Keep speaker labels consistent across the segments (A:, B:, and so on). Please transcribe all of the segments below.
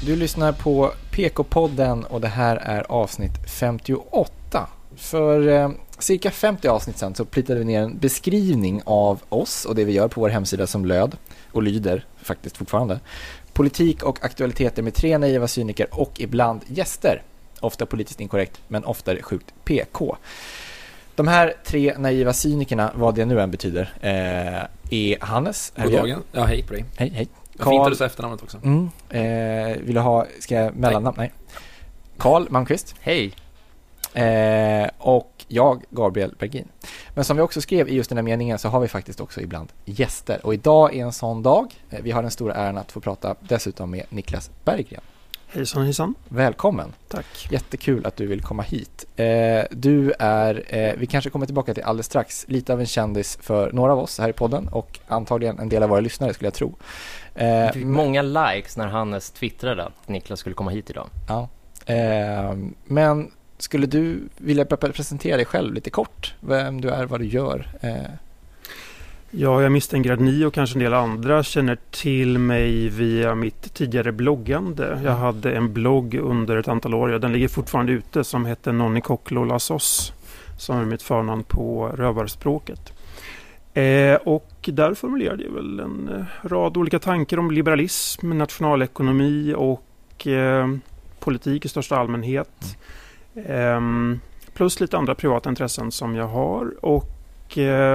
A: Du lyssnar på PK-podden och det här är avsnitt 58. För cirka 50 avsnitt sedan så plitade vi ner en beskrivning av oss och det vi gör på vår hemsida som löd och lyder faktiskt fortfarande. Politik och aktualiteter med 3 naiva cyniker och ibland gäster. Ofta politiskt inkorrekt men oftare sjukt PK. De här 3 naiva cynikerna, vad det nu än betyder, är Hannes.
B: God dagen. Ja, hej på dig.
A: Hej.
B: Fint att du sa efternamnet också.
A: Vill du ha, ska jag mellannamn? Nej. Carl Malmqvist.
C: Hej.
A: Och jag, Gabriel Bergin. Men som vi också skrev i just den här meningen så har vi faktiskt också ibland gäster. Och idag är en sån dag. Vi har den stora äran att få prata dessutom med Niklas Berggren.
D: Hejsan.
A: Välkommen.
D: Tack.
A: Jättekul att du vill komma hit. Du är, vi kanske kommer tillbaka till alldeles strax, lite av en kändis för några av oss här i podden och antagligen en del av våra lyssnare skulle jag tro.
C: Fick många likes när Hannes twittrade att Niklas skulle komma hit idag.
A: Ja. Men skulle du vilja presentera dig själv lite kort? Vem du är, vad du gör?
D: Ja, jag misstänker att ni och kanske en del andra känner till mig via mitt tidigare bloggande. Jag hade en blogg under ett antal år, den ligger fortfarande ute, som hette Nonnikoklolassos, som är mitt förnamn på rövarspråket. Och där formulerade jag väl en rad olika tankar om liberalism, nationalekonomi och politik i största allmänhet. Plus lite andra privata intressen som jag har. Och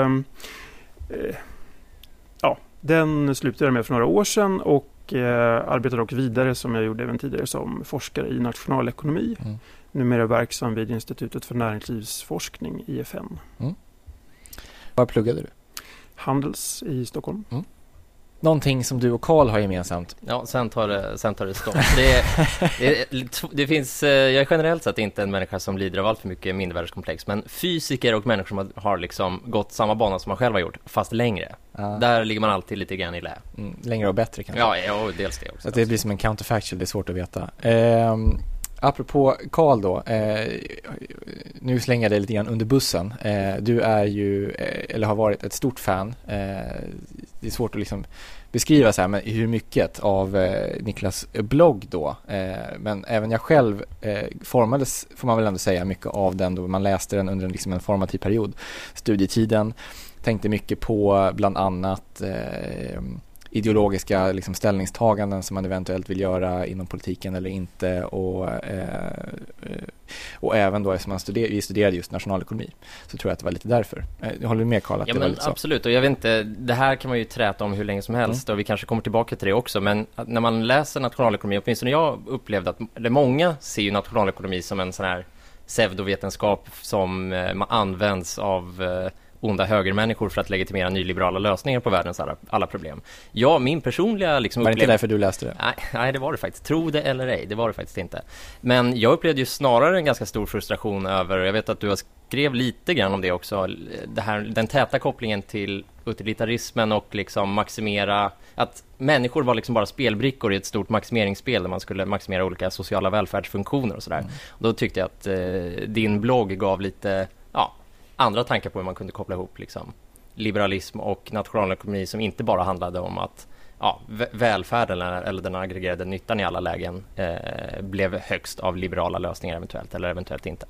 D: den slutade jag med för några år sedan och arbetade dock vidare som jag gjorde även tidigare som forskare i nationalekonomi. Numera verksam vid Institutet för näringslivsforskning, IFN.
A: Var pluggade du?
D: Handels i Stockholm.
A: Någonting som du och Carl har gemensamt?
C: Ja, sen tar det stopp. Det finns, jag är generellt sett inte en människa som lider av allt för mycket mindervärdeskomplex, men fysiker och människor som har liksom gått samma bana som man själv har gjort, fast längre. Där ligger man alltid lite grann i lä.
A: Längre och bättre kanske?
C: Ja, dels det också.
A: Så att det blir som en counterfactual, det är svårt att veta. Apropå Carl då, nu slänger jag dig lite grann under bussen. Du är ju, eller har varit ett stort fan. Det är svårt att liksom beskriva så här, men hur mycket av Niklas blogg då. Men även jag själv formades, får man väl ändå säga, mycket av den då man läste den under liksom en formativ period. Studietiden, tänkte mycket på bland annat ideologiska liksom ställningstaganden som man eventuellt vill göra inom politiken eller inte och även då eftersom vi studerade just nationalekonomi så tror jag att det var lite därför. Jag håller med Carl att det var lite så.
C: Absolut, och jag vet inte, det här kan man ju träta om hur länge som helst och vi kanske kommer tillbaka till det också, men när man läser nationalekonomi, åtminstone jag upplevde att många ser ju nationalekonomi som en sån här pseudovetenskap som används av onda högermänniskor för att legitimera nyliberala lösningar på världens alla problem. Ja, min personliga liksom
A: var det inte därför du läste det?
C: Nej, det var det faktiskt. Tro det eller ej, det var det faktiskt inte. Men jag upplevde ju snarare en ganska stor frustration över, jag vet att du har skrev lite grann om det också, den täta kopplingen till utilitarismen och liksom maximera, att människor var liksom bara spelbrickor i ett stort maximeringsspel där man skulle maximera olika sociala välfärdsfunktioner och sådär. Och då tyckte jag att din blogg gav lite andra tankar på hur man kunde koppla ihop liksom liberalism och nationalekonomi som inte bara handlade om att välfärden eller den aggregerade nyttan i alla lägen blev högst av liberala lösningar eventuellt eller eventuellt inte.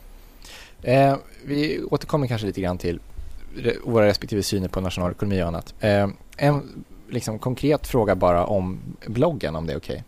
A: Vi återkommer kanske lite grann till våra respektive syner på nationalekonomi och annat. En liksom konkret fråga bara om bloggen, om det är okej.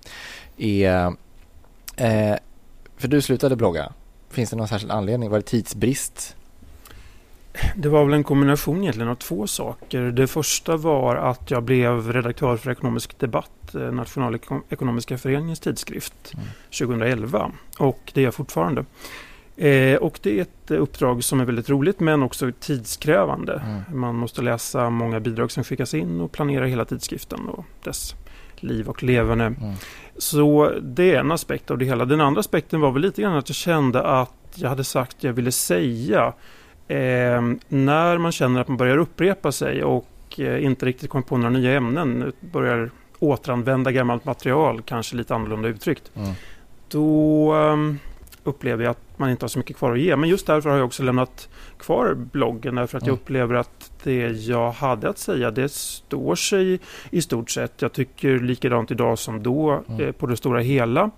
A: För du slutade blogga. Finns det någon särskild anledning? Var det tidsbrist?
D: Det var väl en kombination egentligen av 2 saker. Det första var att jag blev redaktör för Ekonomisk debatt, Nationalekonomiska föreningens tidskrift 2011. Och det är jag fortfarande. Och det är ett uppdrag som är väldigt roligt men också tidskrävande. Man måste läsa många bidrag som skickas in och planera hela tidskriften och dess liv och leverne. Så det är en aspekt av det hela. Den andra aspekten var väl lite grann att jag kände att jag hade sagt jag ville säga när man känner att man börjar upprepa sig och inte riktigt kommer på några nya ämnen, börjar återanvända gammalt material, kanske lite annorlunda uttryckt. Då upplever jag att man inte har så mycket kvar att ge. Men just därför har jag också lämnat kvar bloggen, därför att jag upplever att det jag hade att säga, det står sig i stort sett. Jag tycker likadant idag som då på det stora hela.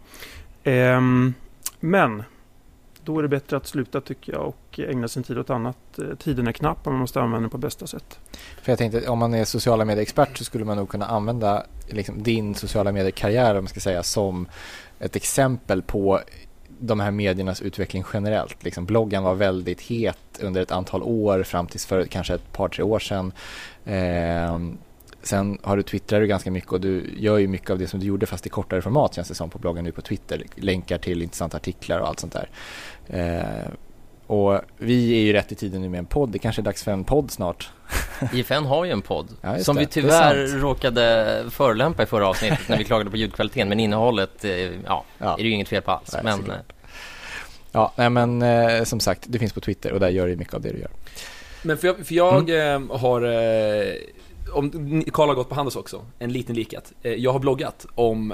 D: Men då är det bättre att sluta, tycker jag, och ägna sin tid åt annat. Tiden är knapp och man måste använda den på bästa sätt.
A: För jag tänkte, om man är sociala medieexpert så skulle man nog kunna använda liksom din sociala mediekarriär, om man ska säga, som ett exempel på de här mediernas utveckling generellt. Liksom, bloggen var väldigt het under ett antal år, fram tills för kanske ett par, 3 år sedan. Sen har du twittrat ganska mycket, och du gör ju mycket av det som du gjorde fast i kortare format, känns det som, på bloggen nu på Twitter. Länkar till intressanta artiklar och allt sånt där. Och vi är ju rätt i tiden nu med en podd. Det kanske är dags för en podd snart.
C: IFN har ju en podd som
A: det.
C: Vi tyvärr råkade förolämpa i förra avsnittet när vi klagade på ljudkvaliteten, men innehållet är det ju inget fel på alls.
A: Men som sagt, det finns på Twitter och där gör du mycket av det du gör.
B: Men för jag har om Carl har gått på Handels också, en liten likhet. Jag har bloggat om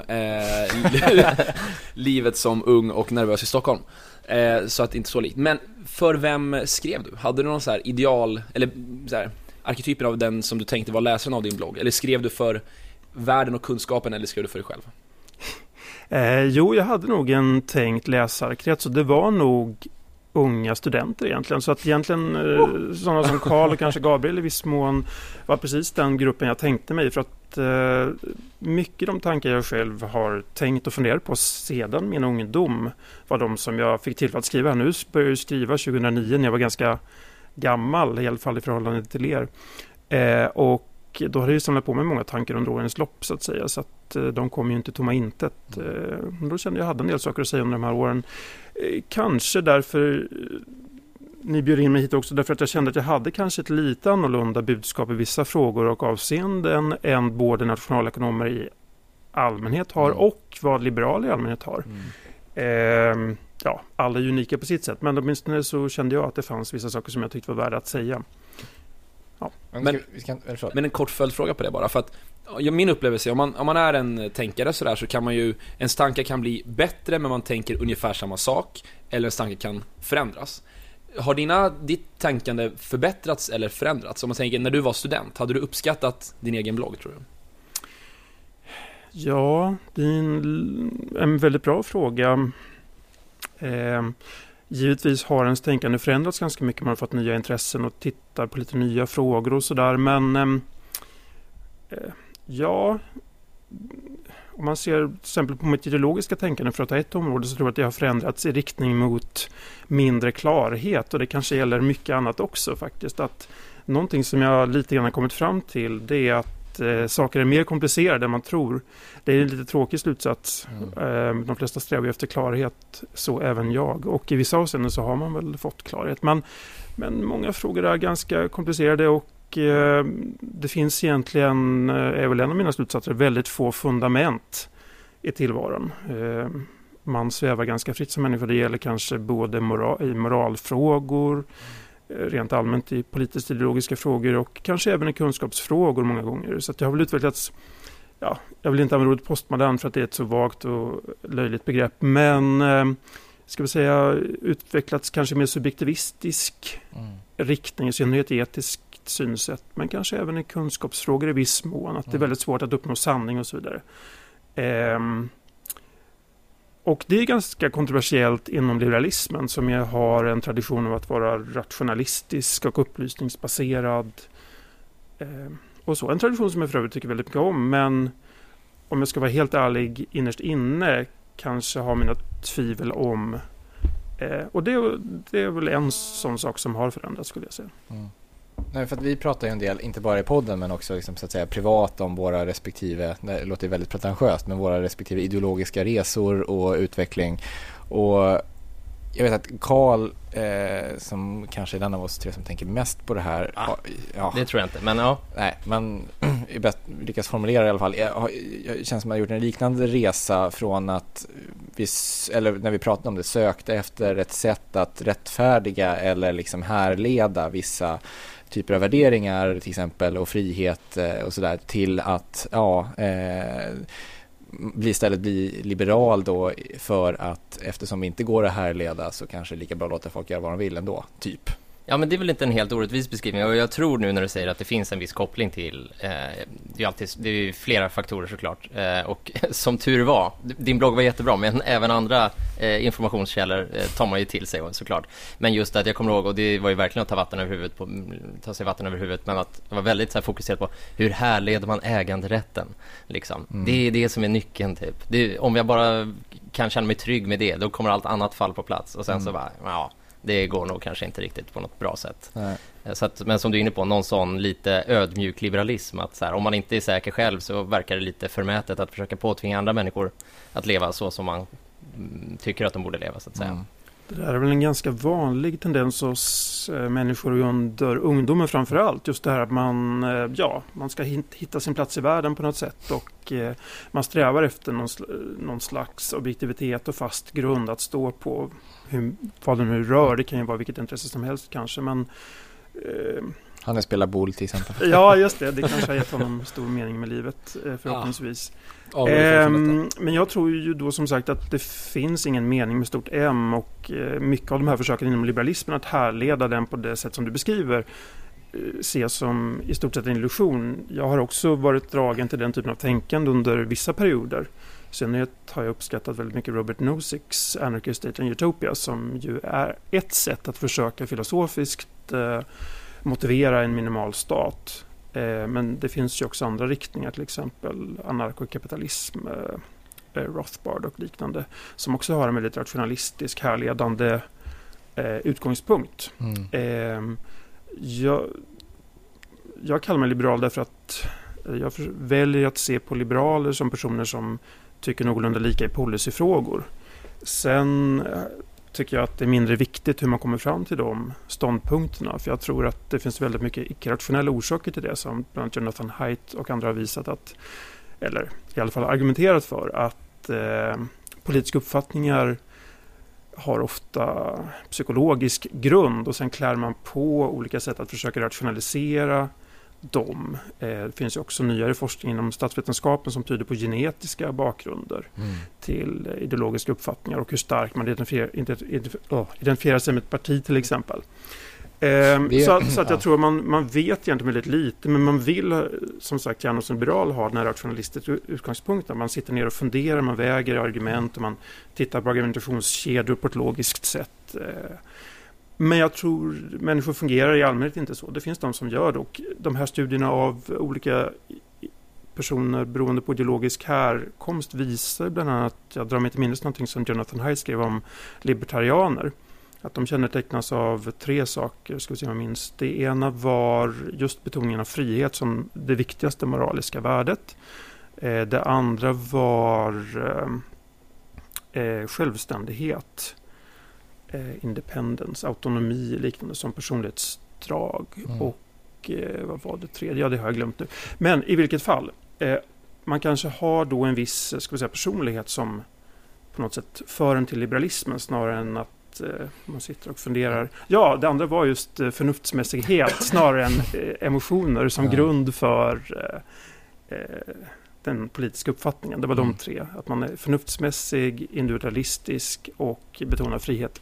B: livet som ung och nervös i Stockholm. Så att det inte är så likt. Men för vem skrev du? Hade du någon så här ideal, eller så här arketypen av den som du tänkte var läsaren av din blogg? Eller skrev du för världen och kunskapen, eller skrev du för dig själv?
D: Jo, jag hade nog en tänkt läsarkrets, och det var nog unga studenter egentligen. Så att egentligen sådana som Carl och kanske Gabriel i viss mån var precis den gruppen jag tänkte mig, för att mycket de tankar jag själv har tänkt och funderat på sedan min ungdom var de som jag fick tillfälle att skriva. Nu började jag skriva 2009 när jag var ganska gammal, i alla fall i förhållande till er. Och då hade jag samlat på mig många tankar under årens lopp, så att säga, så att de kom ju inte tomma intet. Då kände jag hade en del saker att säga om de här åren. Kanske därför ni bjöd in mig hit också, därför att jag kände att jag hade kanske ett lite annorlunda budskap i vissa frågor och avseenden än både nationalekonomer i allmänhet har och vad liberaler i allmänhet har. Alla är unika på sitt sätt, men åtminstone så kände jag att det fanns vissa saker som jag tyckte var värda att säga. Ja.
B: Men en kort följdfråga på det bara, för att min upplevelse, om man är en tänkare så där, så kan man ju, ens tankar kan bli bättre, men man tänker ungefär samma sak, eller ens tankar kan förändras. Har ditt tänkande förbättrats eller förändrats? Om man tänker, när du var student, hade du uppskattat din egen blogg, tror du?
D: Ja, det är en väldigt bra fråga. Givetvis har ens tänkande förändrats ganska mycket. Man har fått nya intressen och tittar på lite nya frågor och sådär. Men om man ser till exempel på mitt ideologiska tänkande, för att ta ett område, så tror jag att det har förändrats i riktning mot mindre klarhet. Och det kanske gäller mycket annat också faktiskt. Att någonting som jag lite grann har kommit fram till, det är att saker är mer komplicerade än man tror. Det är en lite tråkig slutsats. De flesta strävar efter klarhet, så även jag. Och i vissa avseenden så har man väl fått klarhet. Men många frågor är ganska komplicerade, och det finns egentligen, är väl en av mina slutsatser, väldigt få fundament i tillvaron. Man svävar ganska fritt som människa. Det gäller kanske både i moralfrågor, rent allmänt i politiskt ideologiska frågor, och kanske även i kunskapsfrågor många gånger. Så att jag har väl utvecklats, jag vill inte använda ordet postmodern för att det är ett så vagt och löjligt begrepp, men ska vi säga utvecklats kanske mer subjektivistisk riktning, i synnerhet etiskt synsätt, men kanske även i kunskapsfrågor i viss mån, att det är väldigt svårt att uppnå sanning och så vidare. Och det är ganska kontroversiellt inom liberalismen, som jag har en tradition av att vara rationalistisk och upplysningsbaserad. Och så. En tradition som jag för övrigt tycker väldigt mycket om, men om jag ska vara helt ärlig, innerst inne kanske har mina tvivel om. Och det är väl en sån sak som har förändrats, skulle jag säga.
A: Nej, för att vi pratar ju en del, inte bara i podden, men också liksom, så att säga, privat om våra respektive, det låter väldigt pretentiöst, men våra respektive ideologiska resor och utveckling. Och jag vet att Carl, som kanske är den av oss tre som tänker mest på det här.
C: Det tror jag inte, men ja.
A: Nej, men lyckas formulera i alla fall. Jag känns som att jag har gjort en liknande resa från att eller när vi pratade om det, sökte efter ett sätt att rättfärdiga eller liksom härleda vissa typer av värderingar till exempel, och frihet och sådär, till att istället bli liberal då, för att eftersom vi inte går att härleda så kanske lika bra låta folk göra vad de vill ändå, typ.
C: Ja, men det är väl inte en helt orättvis beskrivning, och jag tror nu när du säger att det finns en viss koppling till det är ju flera faktorer såklart, och som tur var, din blogg var jättebra, men även andra informationskällor tar man ju till sig såklart. Men just att jag kommer ihåg, och det var ju verkligen att ta sig vatten över huvudet, men att vara väldigt så här fokuserat på hur härleder man äganderätten liksom. Det är det som är nyckeln typ. Om jag bara kan känna mig trygg med det, då kommer allt annat fall på plats, och sen så bara, ja, det går nog kanske inte riktigt på något bra sätt. Så att, men som du är inne på, någon sån lite ödmjuk liberalism, att så här, om man inte är säker själv så verkar det lite förmätet att försöka påtvinga andra människor att leva så som man tycker att de borde leva, så att säga.
D: Det där är väl en ganska vanlig tendens hos människor under ungdomen framförallt. Just det här att man ska hitta sin plats i världen på något sätt, och man strävar efter någon slags objektivitet och fast grund att stå på, vad det nu rör. Det kan ju vara vilket intresse som helst kanske, men
A: han spelar boll till exempel.
D: Ja, just det. Det kanske har gett honom stor mening med livet, förhoppningsvis. Men jag tror ju då som sagt att det finns ingen mening med stort M, och mycket av de här försöken inom liberalismen att härleda den på det sätt som du beskriver ses som i stort sett en illusion. Jag har också varit dragen till den typen av tänkande under vissa perioder. Sen har jag uppskattat väldigt mycket Robert Nosick's Anarchy, State and Utopia, som ju är ett sätt att försöka filosofiskt motivera en minimal stat. Men det finns ju också andra riktningar, till exempel anarkokapitalism, Rothbard och liknande, som också har en väldigt rationalistisk, härledande utgångspunkt. Jag kallar mig liberal därför att jag väljer att se på liberaler som personer som tycker någorlunda lika i policyfrågor. Sen tycker jag att det är mindre viktigt hur man kommer fram till de ståndpunkterna, för jag tror att det finns väldigt mycket icke-rationella orsaker till det, som bland annat Jonathan Haidt och andra har visat att, eller i alla fall argumenterat för, att politiska uppfattningar har ofta psykologisk grund, och sen klär man på olika sätt att försöka rationalisera dem. Det finns ju också nyare forskning inom statsvetenskapen som tyder på genetiska bakgrunder till ideologiska uppfattningar, och hur starkt man identifierar sig med ett parti till exempel. Så att jag tror man vet egentligen väldigt lite, men man vill som sagt gärna som liberal ha den här rationalistiska utgångspunkten. Man sitter ner och funderar, man väger argument och man tittar på argumentationskedjor på ett logiskt sätt. Men jag tror människor fungerar i allmänhet inte så. Det finns de som gör det, och de här studierna av olika personer beroende på ideologisk härkomst visar bland annat, jag drar mig till minnes någonting som Jonathan Haidt skrev om libertarianer, att de kännetecknas av 3 saker, ska vi se om jag minns. Det ena var just betoningen av frihet som det viktigaste moraliska värdet. Det andra var självständighet, independence, autonomi, liknande som personlighetsdrag. Och vad var det tredje? Ja, det har jag glömt nu. Men i vilket fall, man kanske har då en viss, ska vi säga, personlighet som på något sätt för en till liberalismen, snarare än att man sitter och funderar. Ja, det andra var just förnuftsmässighet snarare än emotioner som grund för den politiska uppfattningen. Det var de 3. Att man är förnuftsmässig, individualistisk och betonar frihet.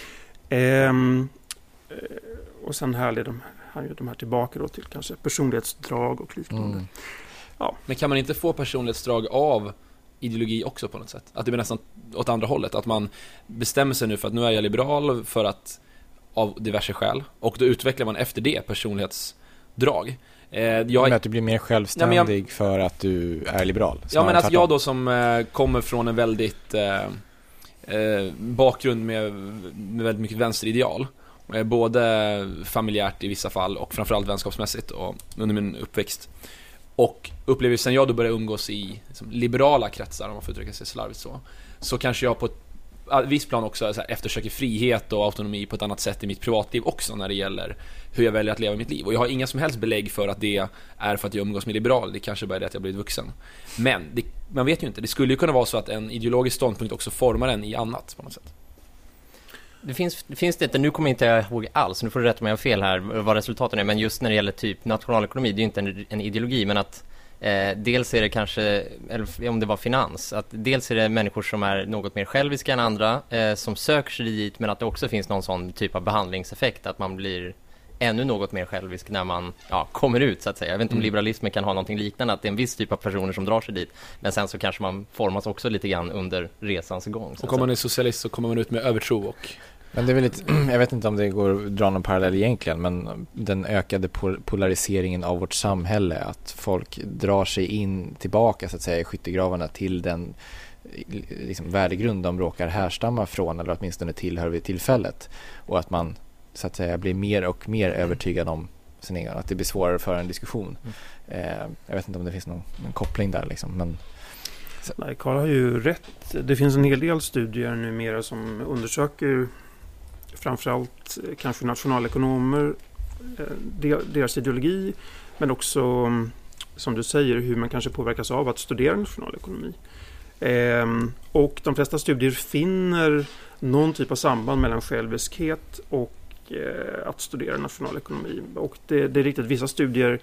D: Och sen härleder han ju de här tillbaka då till kanske personlighetsdrag och liknande.
B: Ja. Men kan man inte få personlighetsdrag av ideologi också på något sätt? Att det blir nästan åt andra hållet. Att man bestämmer sig nu för att nu är jag liberal för att av diverse skäl. Och då utvecklar man efter det personlighetsdrag.
A: Att du blir mer självständig för att du är liberal.
B: Ja, men att jag då som kommer från en väldigt bakgrund med väldigt mycket vänsterideal. Både familjärt i vissa fall och framförallt vänskapsmässigt och under min uppväxt. Och upplever sen jag då började umgås i liksom, liberala kretsar, om man får uttrycka sig slarvigt så kanske jag på ett viss plan också så här, eftersöker frihet och autonomi på ett annat sätt i mitt privatliv också när det gäller hur jag väljer att leva mitt liv. Och jag har inga som helst belägg för att det är för att jag umgås med liberal. Det kanske bara är det att jag blivit vuxen. Men man vet ju inte. Det skulle ju kunna vara så att en ideologisk ståndpunkt också formar en i annat på något sätt.
C: Det finns det inte, nu kommer jag inte ihåg alls, nu får du rätta om jag har fel här vad resultaten är, men just när det gäller typ nationalekonomi, det är ju inte en ideologi, men att Dels är det kanske, eller om det var finans, att dels är det människor som är något mer själviska än andra som söker sig dit, men att det också finns någon sån typ av behandlingseffekt, att man blir ännu något mer självisk när man kommer ut, så att säga. Jag vet inte om liberalismen kan ha någonting liknande, att det är en viss typ av personer som drar sig dit, men sen så kanske man formas också lite grann under resans gång.
B: Och om man är socialist så kommer man ut med övertro och...
A: Men det är väl lite, jag vet inte om det går att dra någon parallell egentligen, men den ökade polariseringen av vårt samhälle, att folk drar sig in tillbaka, så att säga, i skyttegravarna till den liksom värdegrund de råkar härstamma från, eller åtminstone tillhör vid tillfället, och att man, så att säga, blir mer och mer övertygad om sin egen, att det blir svårare för en diskussion. Jag vet inte om det finns någon koppling där liksom, men...
D: Nej, Carl har ju rätt. Det finns en hel del studier numera som undersöker framförallt kanske nationalekonomer, deras ideologi, men också, som du säger, hur man kanske påverkas av att studera nationalekonomi. Och de flesta studier finner någon typ av samband mellan själviskhet och att studera nationalekonomi. Och det är riktigt, vissa studier,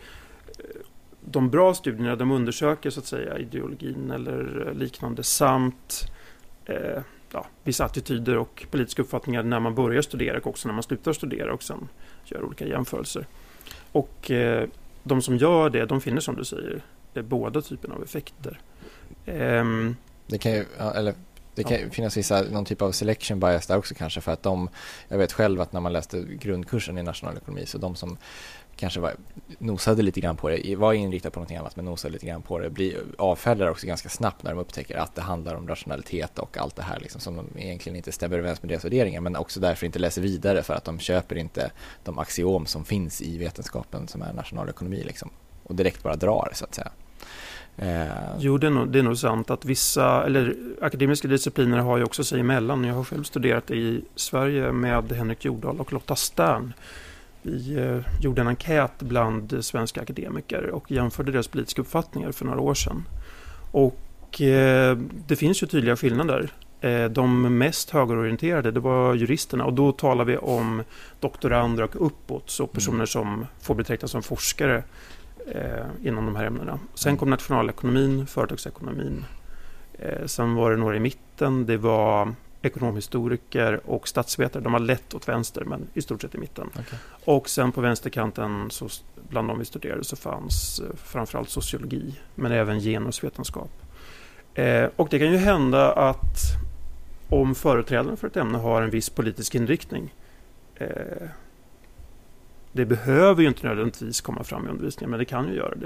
D: de bra studierna, de undersöker, så att säga, ideologin eller liknande, samt vissa attityder och politiska uppfattningar när man börjar studera och också när man slutar studera, och sen gör olika jämförelser. Och de som gör det, de finner, som du säger, båda typerna av effekter.
A: Det kan ju, det kan finnas någon typ av selection bias där också kanske, för att jag vet själv att när man läste grundkursen i nationalekonomi, så de som kanske nosade lite grann på det, var inriktade på någonting annat men nosade lite grann på det, avfärdar också ganska snabbt när de upptäcker att det handlar om rationalitet och allt det här liksom, som de egentligen inte stämmer överens med deras värderingar, men också därför inte läser vidare, för att de köper inte de axiom som finns i vetenskapen som är nationalekonomi liksom, och direkt bara drar, så att säga.
D: Jo, det är nog sant att vissa, eller akademiska discipliner har ju också sig emellan. Jag har själv studerat i Sverige med Henrik Jordahl och Lotta Stern. Vi gjorde en enkät bland svenska akademiker och jämförde deras politiska uppfattningar för några år sedan. Och det finns ju tydliga skillnader. De mest högerorienterade, det var juristerna, och då talar vi om doktorander och uppåt, så personer som får betraktas som forskare inom de här ämnena. Sen kom nationalekonomin, företagsekonomin. Sen var det några i mitten, det var ekonomhistoriker och statsvetare. De var lätt åt vänster, men i stort sett i mitten. Okay. Och sen på vänsterkanten, så bland de vi studerade, så fanns framförallt sociologi, men även genusvetenskap. Och det kan ju hända att om företrädaren för ett ämne har en viss politisk inriktning, det behöver ju inte nödvändigtvis komma fram i undervisningen, men det kan ju göra det.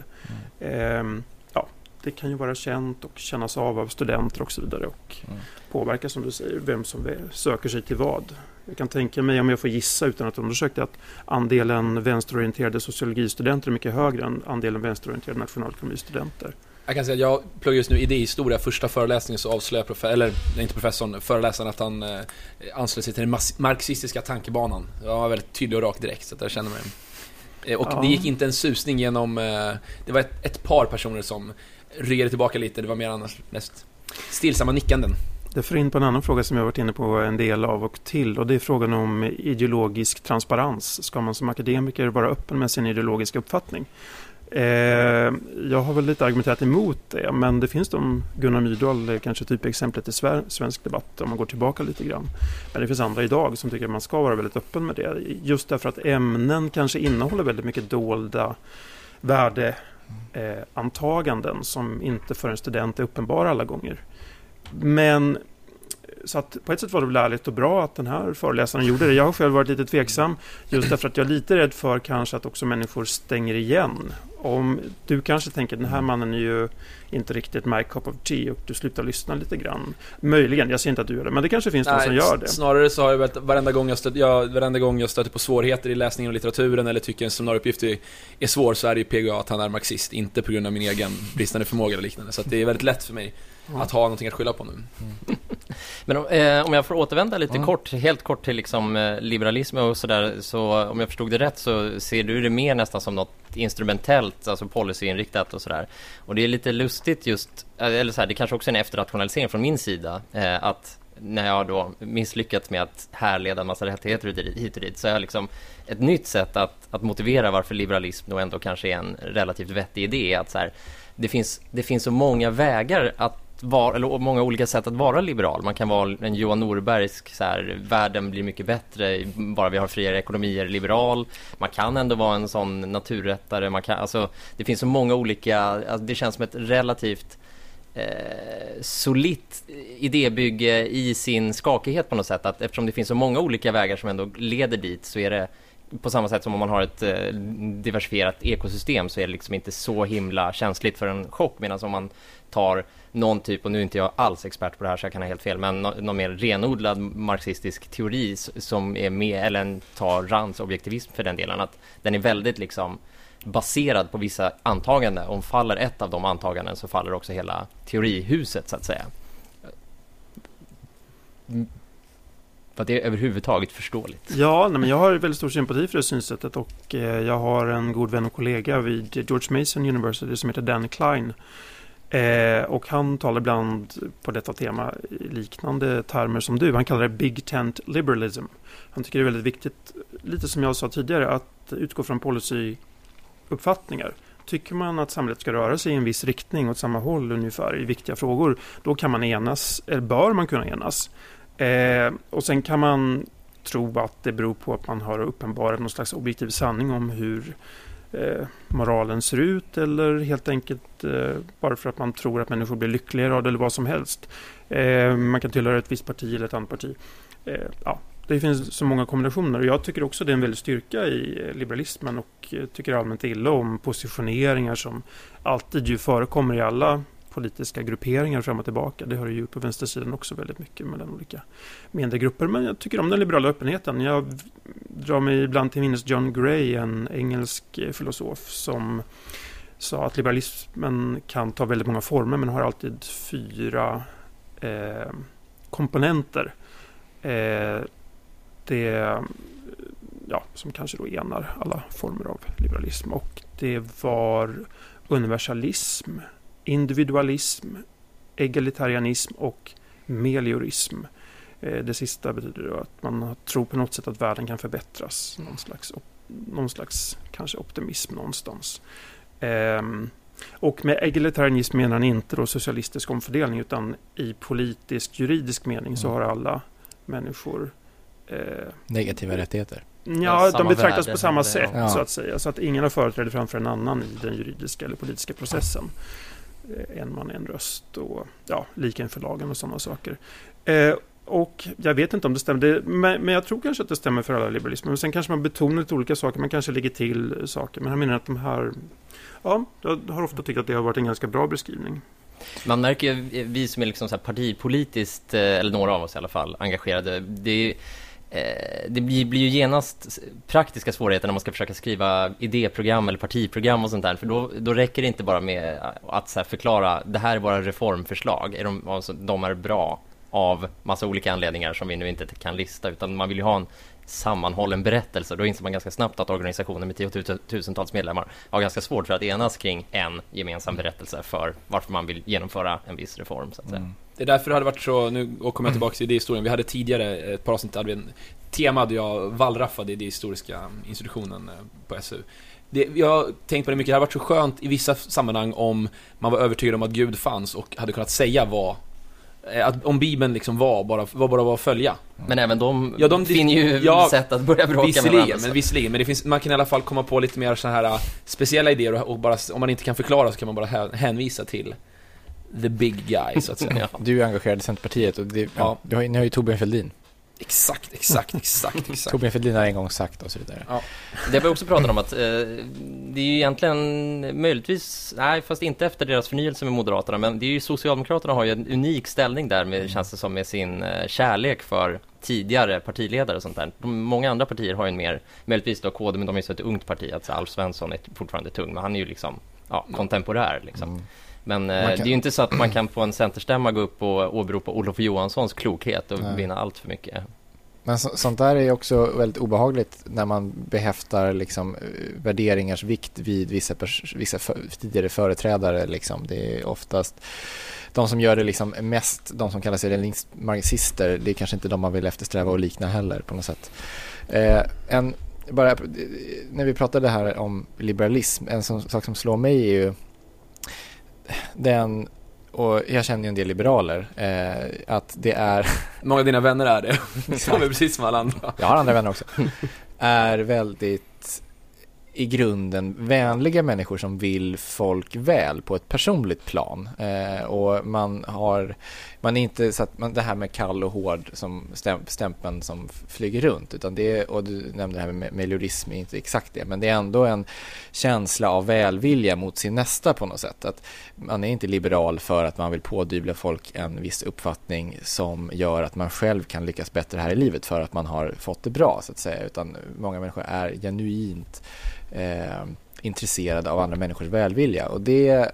D: Det kan ju vara känt och kännas av studenter och så vidare, och påverka, som du säger, vem som söker sig till vad. Jag kan tänka mig, om jag får gissa utan att undersöka, att andelen vänsterorienterade sociologistudenter är mycket högre än andelen vänsterorienterade nationalekonomistudenter.
B: Jag kan säga att jag pluggar just nu idéhistoria. Första föreläsningen så avslöjar föreläsaren att han anslöt sig till den marxistiska tankebanan. Jag var väldigt tydlig och rak direkt, så att jag känner mig. Och det gick inte en susning genom... Det var ett par personer som regade tillbaka lite. Det var mer annars mest stillsamma nickanden.
D: Det för in på en annan fråga som jag har varit inne på en del av och till, och det är frågan om ideologisk transparens. Ska man som akademiker vara öppen med sin ideologiska uppfattning? Jag har väl lite argumenterat emot det, men det finns Gunnar Myrdal, kanske typexemplet i svensk debatt om man går tillbaka lite grann. Men det finns andra idag som tycker att man ska vara väldigt öppen med det, just därför att ämnen kanske innehåller väldigt mycket dolda värdeantaganden som inte för en student är uppenbara alla gånger. Men så att på ett sätt var det väl ärligt och bra att den här föreläsaren gjorde det. Jag har själv varit lite tveksam, just därför att jag är lite rädd för kanske att också människor stänger igen. Om du kanske tänker, den här mannen är ju inte riktigt my cup of tea, och du slutar lyssna lite grann. Möjligen, jag ser inte att du gör det, men det kanske finns någon som gör det.
B: Snarare så har jag varenda gång jag stöter på svårigheter i läsningen av litteraturen eller tycker en seminarieuppgift är svår, så är det ju PGA att han är marxist, inte på grund av min egen bristande förmåga eller liknande. Så att det är väldigt lätt för mig att ha någonting att skylla på nu.
C: Men om jag får återvända lite helt kort till liksom liberalism och sådär, så om jag förstod det rätt så ser du det mer nästan som något instrumentellt, alltså policyinriktat och sådär. Och det är lite lustigt just, eller så här, det kanske också är en efterrationalisering från min sida, att när jag då misslyckats med att härleda en massa rättigheter hit och dit, så är liksom ett nytt sätt att motivera varför liberalism då ändå kanske är en relativt vettig idé, att så här, det finns så många vägar att vara, eller många olika sätt att vara liberal. Man kan vara en Johan Norbergsk, så här, världen blir mycket bättre bara vi har friare ekonomier, liberal. Man kan ändå vara en sån naturrättare. Man kan, alltså, det finns så många olika, alltså, det känns som ett relativt solitt idébygge i sin skakighet på något sätt, att eftersom det finns så många olika vägar som ändå leder dit, så är det på samma sätt som om man har ett diversifierat ekosystem, så är det liksom inte så himla känsligt för en chock, medan om man tar någon typ, och nu är inte jag alls expert på det här så jag kan ha helt fel, men någon mer renodlad marxistisk teori som är med, eller tar Rands objektivism för den delen, att den är väldigt liksom baserad på vissa antaganden. Om faller ett av de antaganden så faller också hela teorihuset, så att säga. Var det överhuvudtaget förståeligt?
D: Ja, men jag har väldigt stor sympati för det synsättet, och jag har en god vän och kollega vid George Mason University som heter Dan Klein. Och han talar ibland på detta tema i liknande termer som du. Han kallar det Big Tent Liberalism. Han tycker det är väldigt viktigt, lite som jag sa tidigare, att utgå från policyuppfattningar. Tycker man att samhället ska röra sig i en viss riktning åt samma håll ungefär i viktiga frågor, då kan man enas, eller bör man kunna enas. Och sen kan man tro att det beror på att man har uppenbarat någon slags objektiv sanning om hur moralen ser ut, eller helt enkelt bara för att man tror att människor blir lyckligare av det, eller vad som helst. Man kan tillhöra ett visst parti eller ett annat parti. Ja, det finns så många kombinationer, och jag tycker också det är en väldig styrka i liberalismen, och tycker allmänt illa om positioneringar som alltid ju förekommer i alla politiska grupperingar fram och tillbaka. Det hör ju på vänstersidan också väldigt mycket mellan olika mindre grupper. Men jag tycker om den liberala öppenheten. Jag drar mig ibland till minnes John Gray, en engelsk filosof, som sa att liberalismen kan ta väldigt många former, men har alltid 4 komponenter. Det som kanske då enar alla former av liberalism. Och det var universalism, individualism, egalitarianism och meliorism. Det sista betyder då att man tror på något sätt att världen kan förbättras. Någon slags kanske optimism någonstans. Och med egalitarianism menar han inte då socialistisk omfördelning, utan i politisk, juridisk mening så har alla människor
A: negativa rättigheter.
D: Ja, de betraktas på samma sätt, så att säga. Så att ingen har företräde framför en annan i den juridiska eller politiska processen. En man, en röst och lika inför lagen och sådana saker. Och jag vet inte om det stämmer, men jag tror kanske att det stämmer för alla liberalismer. Men sen kanske man betonar lite olika saker, man kanske lägger till saker. Men jag menar att de här, jag har ofta tyckt att det har varit en ganska bra beskrivning.
C: Man märker ju, vi som är liksom så här partipolitiskt, eller några av oss i alla fall, engagerade, det blir ju genast praktiska svårigheter när man ska försöka skriva idéprogram eller partiprogram och sånt där, för då räcker det inte bara med att så här förklara, det här är våra reformförslag, de är bra av massa olika anledningar som vi nu inte kan lista, utan man vill ju ha en sammanhållen berättelse. Då inser man ganska snabbt att organisationer med 10-tusentals medlemmar har ganska svårt för att enas kring en gemensam berättelse för varför man vill genomföra en viss reform, så att säga.
B: Det är därför det hade varit så, nu kommer jag tillbaka till idéhistorien. Vi hade tidigare ett par avsnitt, hade vi en tema där jag wallraffade idéhistoriska institutionen på SU. Jag tänkte på det mycket, det hade varit så skönt i vissa sammanhang om man var övertygad om att Gud fanns och hade kunnat säga om Bibeln liksom var att följa.
C: Men även de finner ju sätt att börja bråka med varandra.
B: Visserligen, men man kan i alla fall komma på lite mer så här speciella idéer, och bara, om man inte kan förklara så kan man bara hänvisa till the big guy, så att säga.
A: Du är engagerad i Centerpartiet, och ni har ju Torbjörn Fälldin.
B: Exakt.
A: Torbjörn Fälldin har en gång sagt och så vidare.
C: Ja. Det har vi också pratat om att det är ju egentligen möjligtvis, fast inte efter deras förnyelse med Moderaterna, men det är ju Socialdemokraterna har ju en unik ställning där med, känns det som, med sin kärlek för tidigare partiledare och sånt där. Många andra partier har ju en mer, möjligtvis då KD, men de är så ett ungt parti, alltså Alf Svensson är fortfarande tung, men han är ju liksom kontemporär liksom. Men det är ju inte så att man kan på en centerstämma gå upp och åberopa Olof Johanssons klokhet och vinna allt för mycket.
A: Men sånt där är också väldigt obehagligt när man behäftar liksom värderingars vikt vid vissa tidigare företrädare. Liksom. Det är oftast de som gör det liksom mest, de som kallar sig marxister, det är kanske inte de man vill eftersträva och likna heller på något sätt. Bara när vi pratade här om liberalism, en sak som slår mig är ju den, och jag känner ju en del liberaler, att det är...
B: Många av dina vänner är det, som är precis som alla andra.
A: Jag har andra vänner också. Är väldigt i grunden vänliga människor som vill folk väl på ett personligt plan. Och man är inte så att det här med kall och hård som stämpeln som flyger runt, utan det, och du nämnde det här med meliorism, är inte exakt det, men det är ändå en känsla av välvilja mot sin nästa på något sätt. Att man är inte liberal för att man vill pådyvla folk en viss uppfattning som gör att man själv kan lyckas bättre här i livet för att man har fått det bra, så att säga, utan många människor är genuint intresserade av andra människors välvilja, och det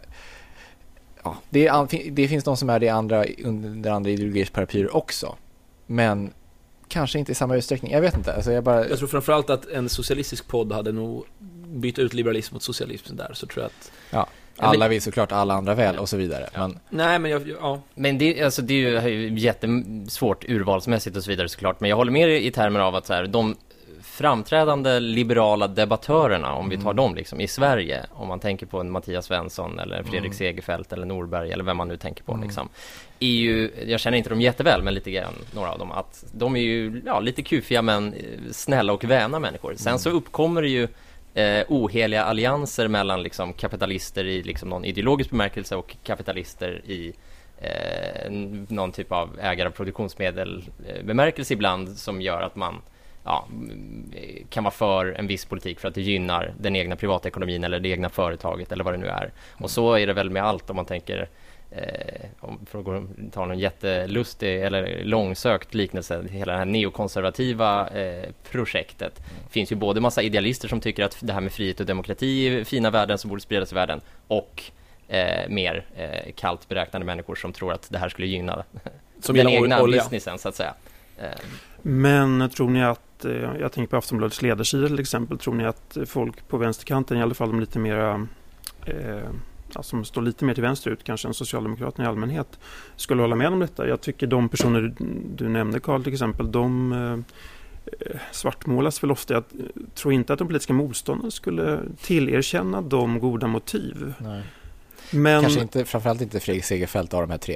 A: finns de som är det under andra ideologiers paraplyer också, men kanske inte i samma utsträckning. Jag vet inte. Alltså jag
B: tror framförallt att en socialistisk podd hade nog bytt ut liberalism mot socialism där, så tror jag att...
A: Ja, alla vill såklart alla andra väl och så vidare.
B: Ja. Men
C: Men det är ju jättesvårt urvalsmässigt och så vidare såklart, men jag håller med i termer av att så här, de framträdande liberala debattörerna, om vi tar dem liksom, i Sverige, om man tänker på en Mattias Svensson eller Fredrik Segerfeldt eller Norberg eller vem man nu tänker på liksom, är ju, jag känner inte dem jätteväl, men lite grann några av dem, att de är ju lite kufiga men snälla och väna människor. Sen så uppkommer det ju oheliga allianser mellan liksom kapitalister i liksom någon ideologisk bemärkelse och kapitalister i någon typ av ägare av produktionsmedel bemärkelse ibland, som gör att man kan vara för en viss politik för att det gynnar den egna privatekonomin eller det egna företaget eller vad det nu är. Och så är det väl med allt, om man tänker för att ta någon jättelustig eller långsökt liknelse, hela det här neokonservativa projektet. Det finns ju både massa idealister som tycker att det här med frihet och demokrati är fina värden som borde spridas i världen, och mer kallt beräknande människor som tror att det här skulle gynna som den egna businessen, så att säga.
D: Men tror ni att, jag tänker på Aftonbladets ledarsida till exempel, tror ni att folk på vänsterkanten, i alla fall de lite mera som står lite mer till vänster ut, kanske än Socialdemokraterna i allmänhet, skulle hålla med om detta? Jag tycker de personer du nämnde, Carl, till exempel, de svartmålas väl ofta. Jag tror inte att de politiska motståndarna skulle tillerkänna de goda motiv.
A: Nej.
D: Men
A: kanske inte, framförallt inte Fredrik Segerfeldt av de här tre.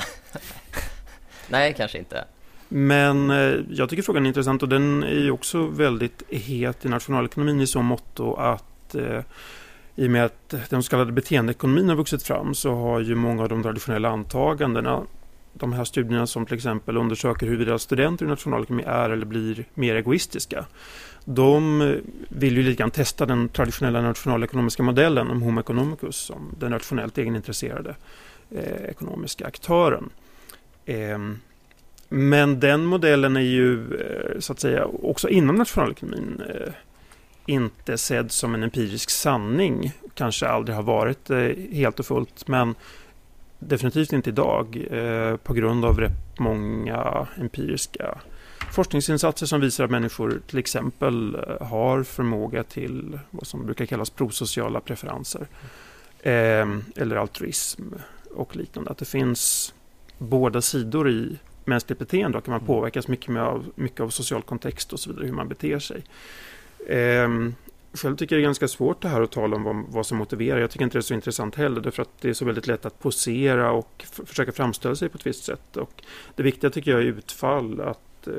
C: Nej, kanske inte.
D: Men jag tycker frågan är intressant, och den är ju också väldigt het i nationalekonomin i så motto att i och med att den så kallade beteendeekonomin har vuxit fram, så har ju många av de traditionella antagandena, de här studierna som till exempel undersöker huruvida studenter i nationalekonomi är eller blir mer egoistiska, de vill ju lite grann testa den traditionella nationalekonomiska modellen om Homo economicus som den nationellt egenintresserade ekonomiska aktören. Men den modellen är ju så att säga också inom nationalekonomin inte sedd som en empirisk sanning. Kanske aldrig har varit helt och fullt, men definitivt inte idag på grund av rätt många empiriska forskningsinsatser som visar att människor till exempel har förmåga till vad som brukar kallas prosociala preferenser eller altruism och liknande. Att det finns båda sidor i mänskligt beteende, och kan man påverkas mycket av social kontext och så vidare, hur man beter sig. Själv tycker jag det är ganska svårt det här att tala om vad som motiverar. Jag tycker inte det är så intressant heller, därför att det är så väldigt lätt att posera och försöka framställa sig på ett visst sätt. Och det viktiga tycker jag är utfall, att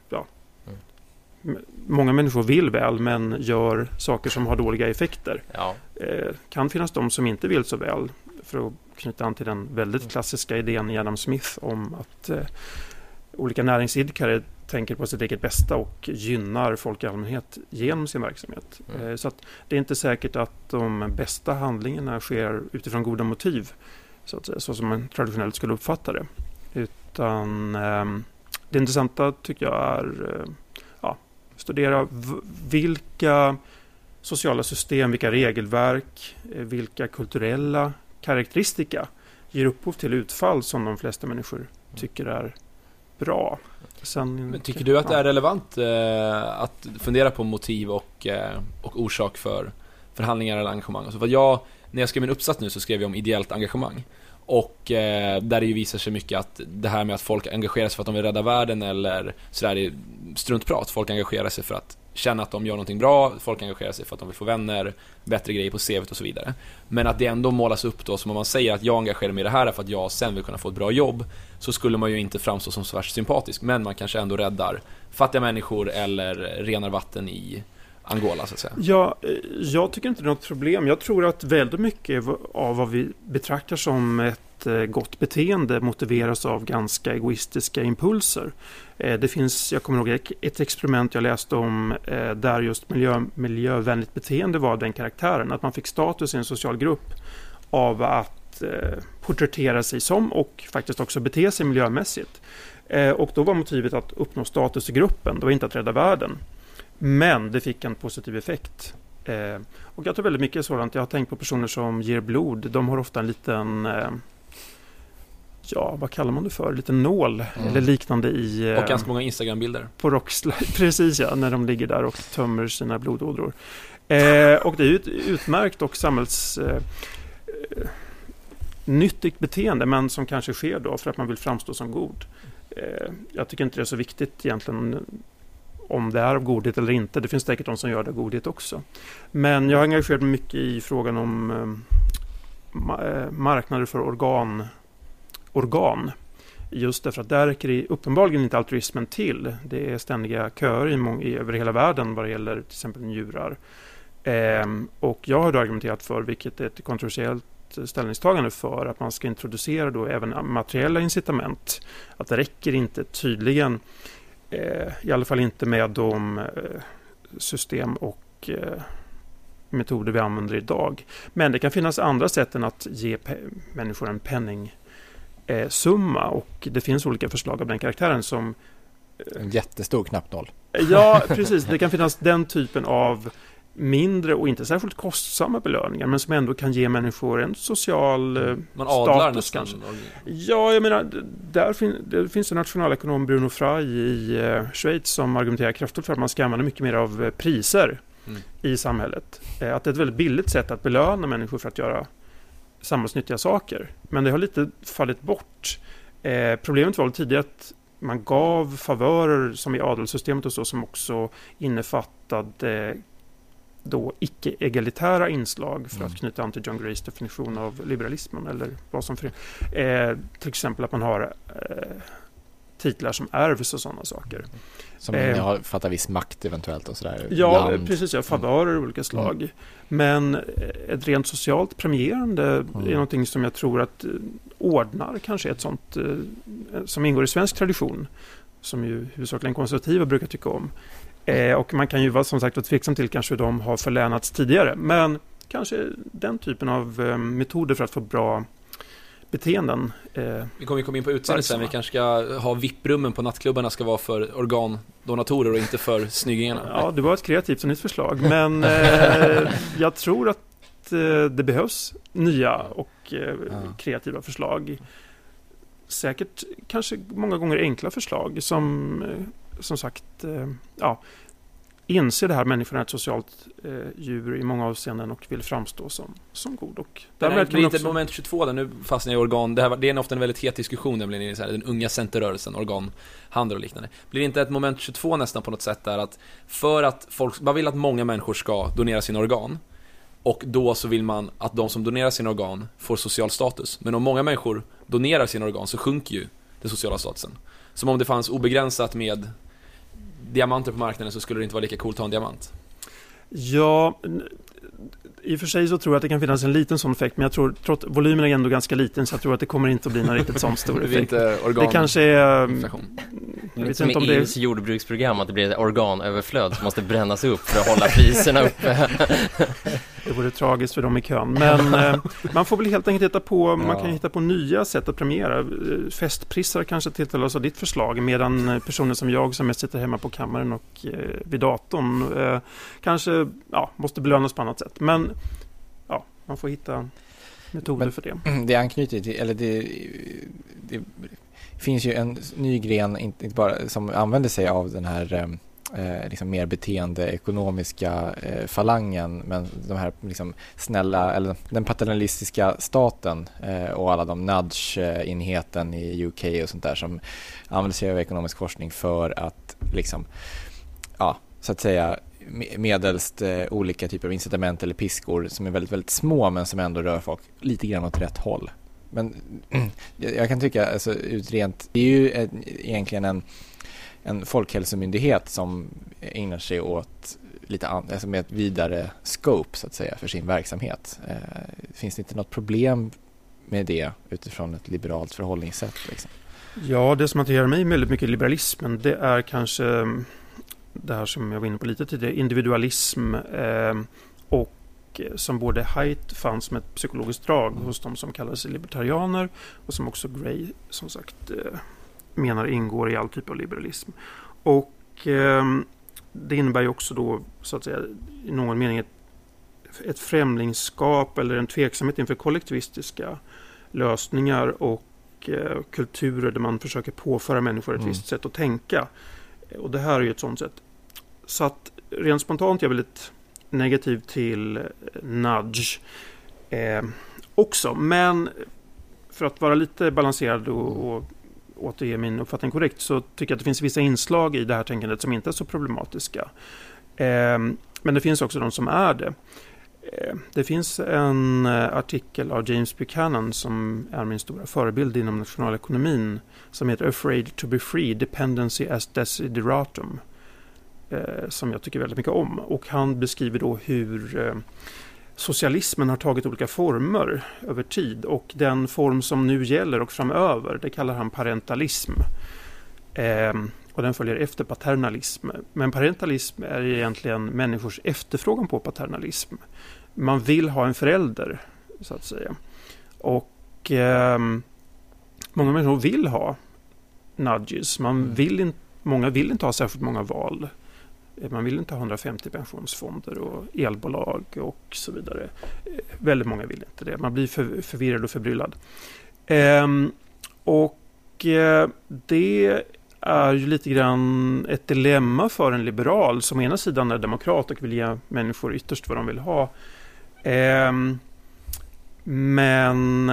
D: många människor vill väl men gör saker som har dåliga effekter.
C: Ja.
D: Kan finnas de som inte vill så väl, för att knyta an till den väldigt klassiska idén i Adam Smith om att olika näringsidkare tänker på sitt eget bästa och gynnar folk i allmänhet genom sin verksamhet. Så att det är inte säkert att de bästa handlingarna sker utifrån goda motiv, så att säga, så som man traditionellt skulle uppfatta det. Utan det intressanta tycker jag är studera vilka sociala system, vilka regelverk, vilka kulturella karaktäristika ger upphov till utfall som de flesta människor tycker är bra.
B: Men tycker du att det är relevant att fundera på motiv och orsak för förhandlingar eller engagemang? Alltså när jag skrev min uppsats nu så skrev jag om ideellt engagemang. Och där det ju visar sig mycket att det här med att folk engagerar sig för att de vill rädda världen eller sådär är struntprat. Folk engagerar sig för att känna att de gör någonting bra, folk engagerar sig för att de vill få vänner, bättre grejer på CV:t och så vidare. Men att det ändå målas upp då som om man säger att jag engagerar mig i det här för att jag sen vill kunna få ett bra jobb, så skulle man ju inte framstå som så värst sympatisk, men man kanske ändå räddar fattiga människor eller renar vatten i Angola, så att säga.
D: Ja, jag tycker inte det är något problem. Jag tror att väldigt mycket av vad vi betraktar som ett gott beteende motiveras av ganska egoistiska impulser. Det finns, jag kommer ihåg ett experiment jag läste om där just miljövänligt beteende var den karaktären. Att man fick status i en social grupp av att porträttera sig som och faktiskt också bete sig miljömässigt. Och då var motivet att uppnå status i gruppen, det var inte att rädda världen. Men det fick en positiv effekt. Och jag tror väldigt mycket sådant. Jag har tänkt på personer som ger blod. De har ofta en liten, vad kallar man det för? En liten nål eller liknande i...
B: Och ganska många Instagram-bilder.
D: På rockslide, precis ja, när de ligger där och tömmer sina blodådror. Och det är ju ett utmärkt och nyttigt beteende, men som kanske sker då för att man vill framstå som god. Jag tycker inte det är så viktigt egentligen om det är av godhet eller inte. Det finns säkert de som gör det av godhet också. Men jag har engagerat mig mycket i frågan om marknader för organ. Just därför att där räcker det uppenbarligen inte altruismen till. Det är ständiga köer över hela världen vad det gäller till exempel njurar. Och jag har då argumenterat för, vilket är ett kontroversiellt ställningstagande för, att man ska introducera då även materiella incitament. Att det räcker inte tydligen, i alla fall inte med de system och metoder vi använder idag. Men det kan finnas andra sätt än att ge människor en penningsumma, och det finns olika förslag av den karaktären som...
A: En jättestor knappnål.
D: Ja, precis. Det kan finnas den typen av mindre och inte särskilt kostsamma belöningar, men som ändå kan ge människor en social
B: man adlar
D: status
B: nästan.
D: Kanske. Ja, jag menar, det finns en nationalekonom, Bruno Frey i Schweiz, som argumenterar kraftfullt för att man ska använda mycket mer av priser i samhället. Att det är ett väldigt billigt sätt att belöna människor för att göra samhällsnyttiga saker. Men det har lite fallit bort. Problemet var tidigare att man gav favörer som i adelssystemet och så, som också innefattade då icke-egalitära inslag, för att knyta an till John Grays definition av liberalismen, eller vad som till exempel att man har titlar som ärvs och sådana saker.
A: Som fattar viss makt eventuellt och sådär.
D: Ja, precis. Ja, favörer av olika slag. Men ett rent socialt premierande är någonting som jag tror att ordnar kanske ett sånt som ingår i svensk tradition, som ju huvudsakligen konservativa brukar tycka om. Och man kan ju vara som sagt tveksam till kanske de har förlänats tidigare. Men kanske den typen av metoder för att få bra beteenden.
B: Vi kommer komma in på utseendet sen. Vi kanske ska ha VIP-rummen på nattklubbarna ska vara för organdonatorer och inte för snyggingarna.
D: Ja, det var ett kreativt och nytt förslag. Men jag tror att det behövs nya och kreativa förslag. Säkert kanske många gånger enkla förslag som sagt, inser det här människan är ett socialt djur i många avseenden och vill framstå som god. Och
B: det blir inte ett moment 22 där nu fastnar i organ. Det är ofta en väldigt het diskussion, nämligen i den unga centerrörelsen, organhandel och liknande. Blir det inte ett moment 22 nästan på något sätt där att för att man vill att många människor ska donera sina organ, och då så vill man att de som donerar sina organ får social status. Men om många människor donerar sina organ så sjunker ju den sociala statusen. Som om det fanns obegränsat med diamanter på marknaden, så skulle det inte vara lika coolt att ha en diamant. Ja,
D: i och för sig så tror jag att det kan finnas en liten sån effekt, men jag tror trots volymen är ändå ganska liten, så jag tror att det kommer inte att bli någon riktigt sån stor effekt. Det kanske är
C: jag vet inte om det är jordbruksprogram, att det blir organöverflöd som måste brännas upp för att hålla priserna uppe.
D: Det vore tragiskt för dem i kön. Men man får väl helt enkelt man kan hitta på nya sätt att premiera. Festprissar kanske tilltalas av ditt förslag, medan personer som jag som mest sitter hemma på kammaren och vid datorn kanske måste belönas på annat sätt. Men man får hitta metoder för det.
A: Det anknyter till, eller det finns ju en ny gren inte bara som använder sig av den här liksom mer beteendeekonomiska falangen, men de här liksom snälla, eller den paternalistiska staten och alla de nudge-enheten i UK och sånt där som använder sig av ekonomisk forskning för att liksom, ja, så att säga medelst olika typer av incitament eller piskor som är väldigt, väldigt små men som ändå rör folk lite grann åt rätt håll. Men jag kan tycka, alltså, utrent, det är ju egentligen en folkhälsomyndighet som ägnar sig åt lite alltså med ett vidare scope så att säga för sin verksamhet. Finns det inte något problem med det utifrån ett liberalt förhållningssätt? Liksom?
D: Ja, det som attraherar mig väldigt mycket i liberalismen, det är kanske det här som jag var inne på lite tidigare, individualism och som både Haidt fann som ett psykologiskt drag hos de som kallar sig libertarianer och som också Gray som sagt menar ingår i all typ av liberalism. Och det innebär ju också då så att säga i någon mening ett främlingskap eller en tveksamhet inför kollektivistiska lösningar och kulturer där man försöker påföra människor ett visst sätt att tänka. Och det här är ju ett sånt sätt. Så att rent spontant är jag väldigt negativ till nudge också. Men för att vara lite balanserad och återge min uppfattning korrekt så tycker jag att det finns vissa inslag i det här tänkandet som inte är så problematiska. Men det finns också de som är det. Det finns en artikel av James Buchanan som är min stora förebild inom nationalekonomin som heter Afraid to be free, Dependency as Desideratum som jag tycker väldigt mycket om. Och han beskriver då hur socialismen har tagit olika former över tid och den form som nu gäller och framöver, det kallar han parentalism. Och den följer efter paternalism. Men parentalism är egentligen människors efterfrågan på paternalism. Man vill ha en förälder, så att säga. Och många människor vill ha nudges. Många vill inte ha särskilt många val. Man vill inte ha 150 pensionsfonder och elbolag och så vidare. Väldigt många vill inte det. Man blir förvirrad och förbryllad. Det är ju lite grann ett dilemma för en liberal som å ena sidan är demokrat och vill ge människor ytterst vad de vill ha. Men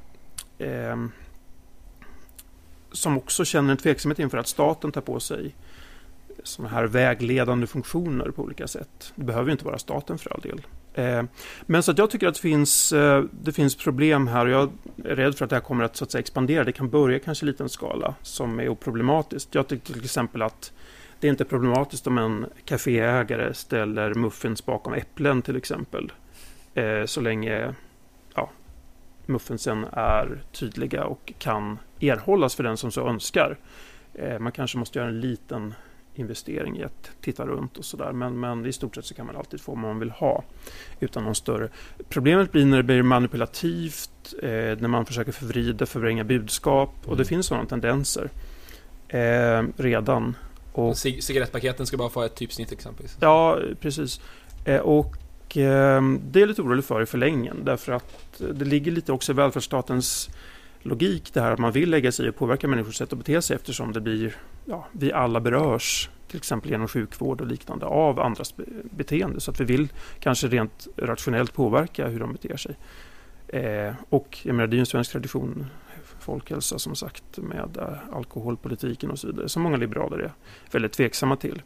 D: som också känner en tveksamhet inför att staten tar på sig sådana här vägledande funktioner på olika sätt. Det behöver ju inte vara staten för all del. Men så att jag tycker att det finns problem här och jag är rädd för att det här kommer att, så att säga, expandera. Det kan börja kanske i liten skala som är oproblematiskt. Jag tycker till exempel att det är inte problematiskt om en kaféägare ställer muffins bakom äpplen till exempel. Så länge muffinsen är tydliga och kan erhållas för den som så önskar. Man kanske måste göra en liten investering i att titta runt och sådär. Men i stort sett så kan man alltid få vad man vill ha utan någon större. Problemet blir när det blir manipulativt, när man försöker förvränga budskap och det finns sådana tendenser redan. Och
B: cigarettpaketen ska bara få ett typsnitt exempelvis.
D: Ja, precis. Och det är lite orolig för i förlängningen därför att det ligger lite också i välfärdsstatens logik det här att man vill lägga sig och påverka människors sätt att bete sig eftersom det blir, vi alla berörs till exempel genom sjukvård och liknande av andras beteende så att vi vill kanske rent rationellt påverka hur de beter sig. Och jag menar det är ju en svensk tradition folkhälsa som sagt med alkoholpolitiken och så vidare som många liberaler är väldigt tveksamma till.